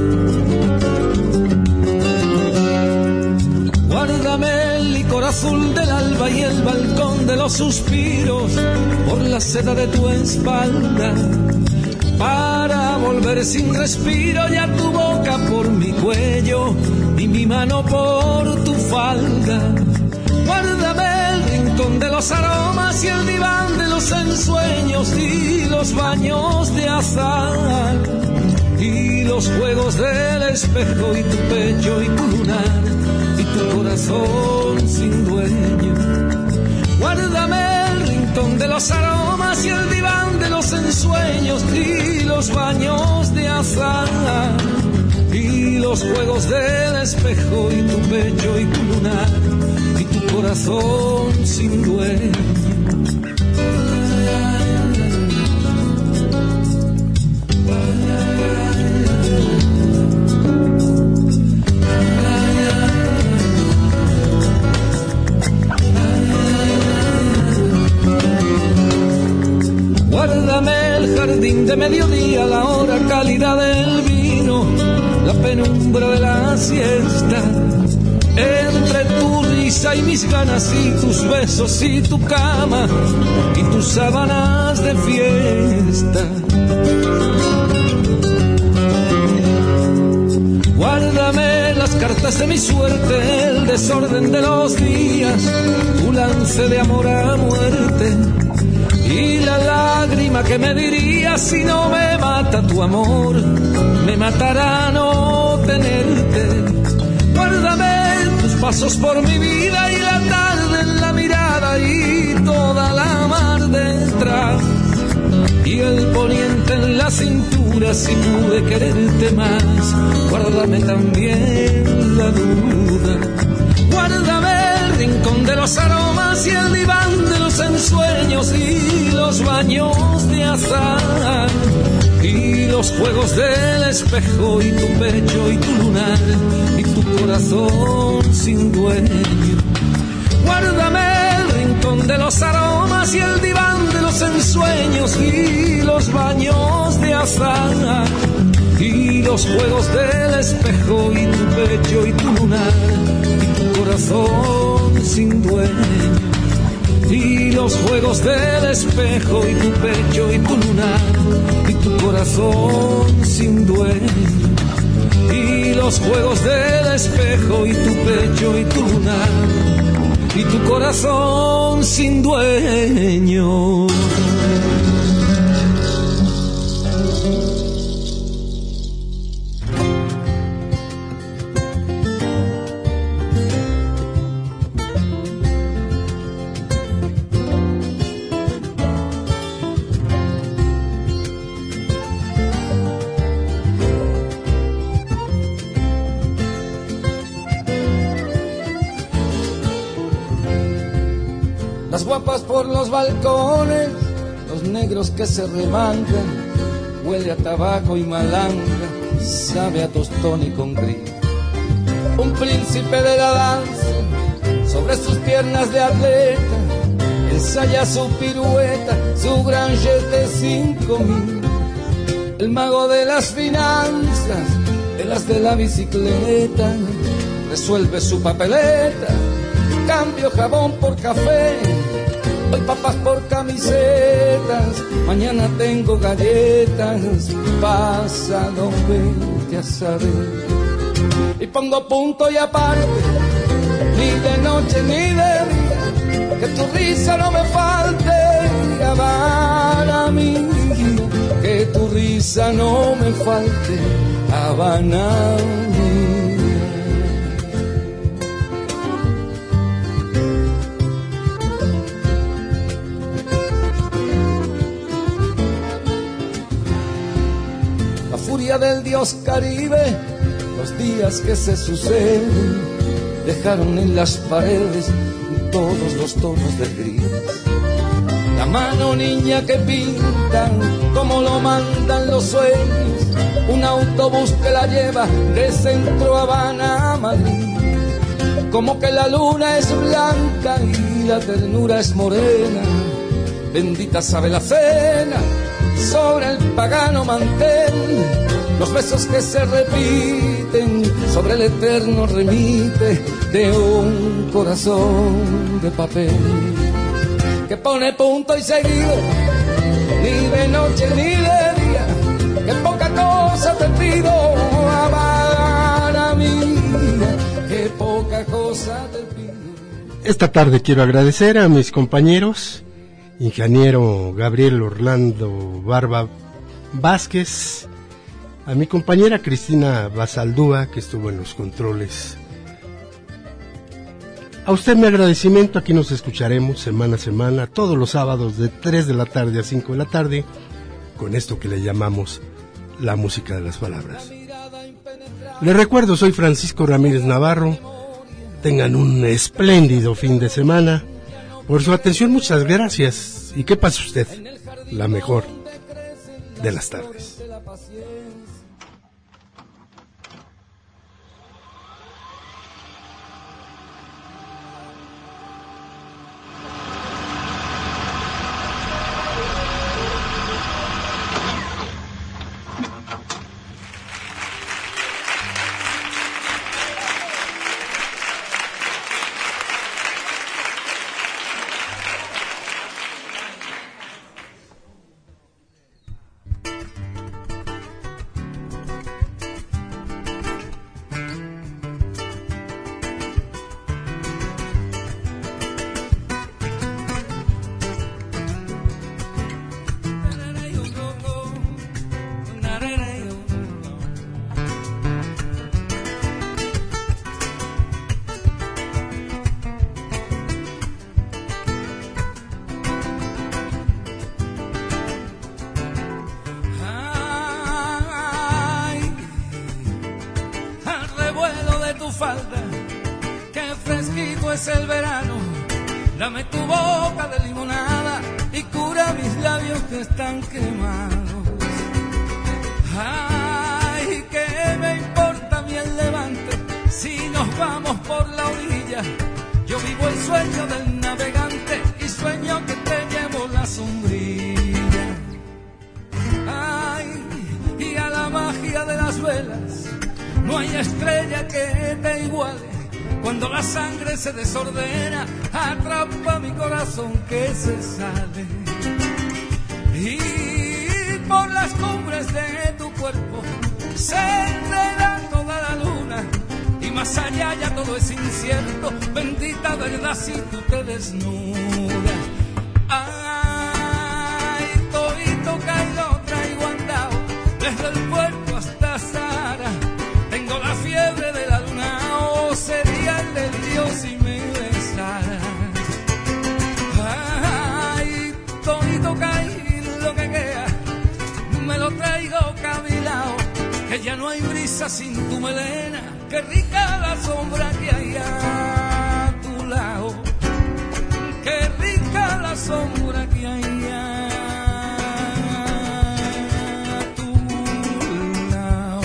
Guárdame el licor azul del alba y el balcón de los suspiros por la seda de tu espalda, para volver sin respiro, ya tu boca por mi cuello y mi mano por tu falda. Guárdame el rincón de los aromas y el diván de los ensueños y los baños de azahar y los juegos del espejo y tu pecho y tu lunar y tu corazón sin dueño. Guárdame el rincón de los aromas y el diván de los ensueños y los baños de azahar y los juegos del espejo y tu pecho y tu lunar y tu corazón sin dueño. Guárdame el jardín de mediodía, la hora cálida del vino, la penumbra de la siesta, entre tu risa y mis ganas y tus besos y tu cama y tus sábanas de fiesta. Guárdame las cartas de mi suerte, el desorden de los días, tu lance de amor a muerte y la lágrima que me diría si no me mata tu amor, me matará no tenerte. Guárdame tus pasos por mi vida y la tarde en la mirada y toda la mar detrás y el poniente en la cintura si pude quererte más. Guárdame también la duda, guárdame el rincón de los aromas y el diván de los ensueños y los baños de azahar y los juegos del espejo y tu pecho y tu lunar y tu corazón sin dueño. Guárdame el rincón de los aromas y el diván de los ensueños y los baños de azahar y los juegos del espejo y tu pecho y tu lunar y tu corazón sin dueño y los juegos del espejo y tu pecho y tu lunar y tu corazón sin dueño y los juegos del espejo y tu pecho y tu lunar y tu corazón sin dueño. Las guapas por los balcones, los negros que se remangan, huele a tabaco y malanga, sabe a tostón y con gris. Un príncipe de la danza, sobre sus piernas de atleta, ensaya su pirueta, su gran jet de cinco mil. El mago de las finanzas, de las de la bicicleta, resuelve su papeleta, cambio jabón por café, hoy papas por camisetas, mañana tengo galletas, pasado vete a saber. Y pongo punto y aparte, ni de noche ni de día, que tu risa no me falte, Habana mía, que tu risa no me falte, Habana mía. Del dios Caribe, los días que se suceden dejaron en las paredes todos los tonos del gris. La mano niña que pintan como lo mandan los sueños, un autobús que la lleva de Centro Habana a Madrid. Como que la luna es blanca y la ternura es morena, bendita sabe la cena sobre el pagano mantel. Los besos que se repiten sobre el eterno remite de un corazón de papel que pone punto y seguido, ni de noche ni de día, que poca cosa te pido, Habana mía, que poca cosa te pido. Esta tarde quiero agradecer a mis compañeros, ingeniero Gabriel Orlando Barba Vázquez, a mi compañera Cristina Basaldúa, que estuvo en los controles. A usted mi agradecimiento, aquí nos escucharemos semana a semana, todos los sábados de tres de la tarde a cinco de la tarde, con esto que le llamamos la música de las palabras. Les recuerdo, soy Francisco Ramírez Navarro, tengan un espléndido fin de semana. Por su atención, muchas gracias, y que pase usted la mejor de las tardes. hermoso es el verano, dame tu boca de limonada y cura mis labios que están quemados. Ay, ¿qué me importa mi el levante si nos vamos por la orilla? Yo vivo el sueño del navegante y sueño que te llevo la sombrilla. Ay, y a la magia de las velas no hay estrella que te iguale. Cuando la sangre se desordena, atrapa mi corazón que se sale. Y por las cumbres de tu cuerpo se enreda toda la luna. Y más allá ya todo es incierto, bendita verdad si tú te desnudas. Ay, todito caído traigo andado, desde el puerto hasta Sahara. Tengo la fiebre de la luna, o sería el delirio si me besaras. Ay, todito caído lo que queda, me lo traigo cavilao, que ya no hay brisa sin tu melena. Qué rica la sombra que hay a tu lado, qué rica la sombra que hay a tu lado.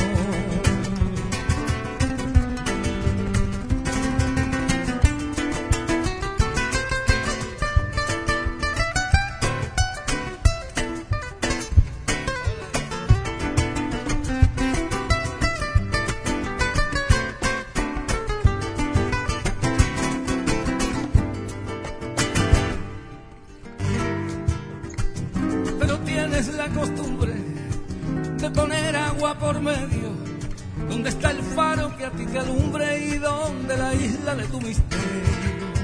La costumbre de poner agua por medio. ¿Dónde está el faro que a ti te alumbre y dónde la isla de tu misterio?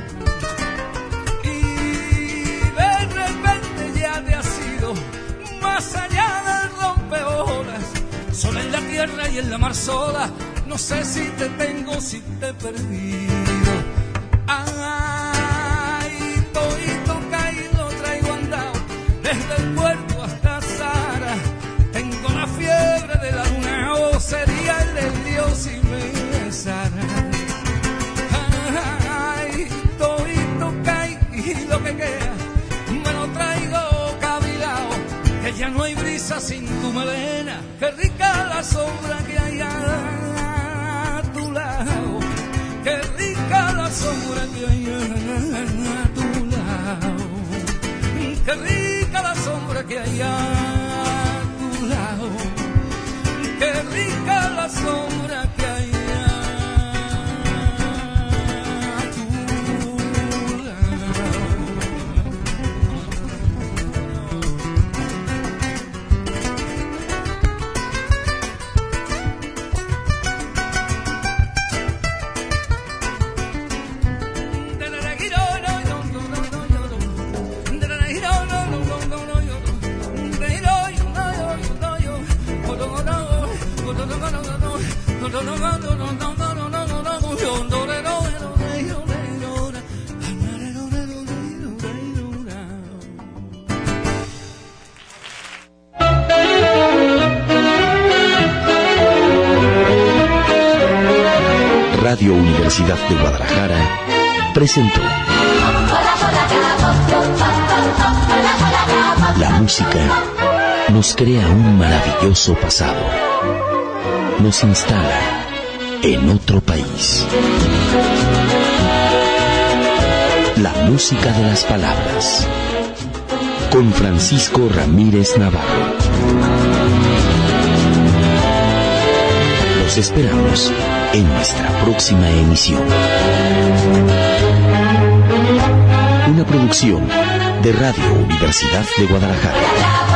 Y de repente ya te has ido más allá del rompeolas, sola en la tierra y en la mar sola. No sé si te tengo, si te he perdido. Ay, todito caído traigo andado, desde el puerto hasta Sahara. Tengo la fiebre de la luna, o sería el del Dios si me besara. Ay, todito caí y lo que queda me lo traigo cavilao, que ya no hay brisa sin tu melena. Qué rica la sombra que hay a tu lado, qué rica la sombra que hay a tu lado, qué rica la sombra que hay a tu lado, qué rica la sombra que hay a tu lado. Radio Universidad de Guadalajara presentó La música nos crea un maravilloso pasado, nos instala en otro país. La música de las palabras, con Francisco Ramírez Navarro. Los esperamos en nuestra próxima emisión. Una producción de Radio Universidad de Guadalajara.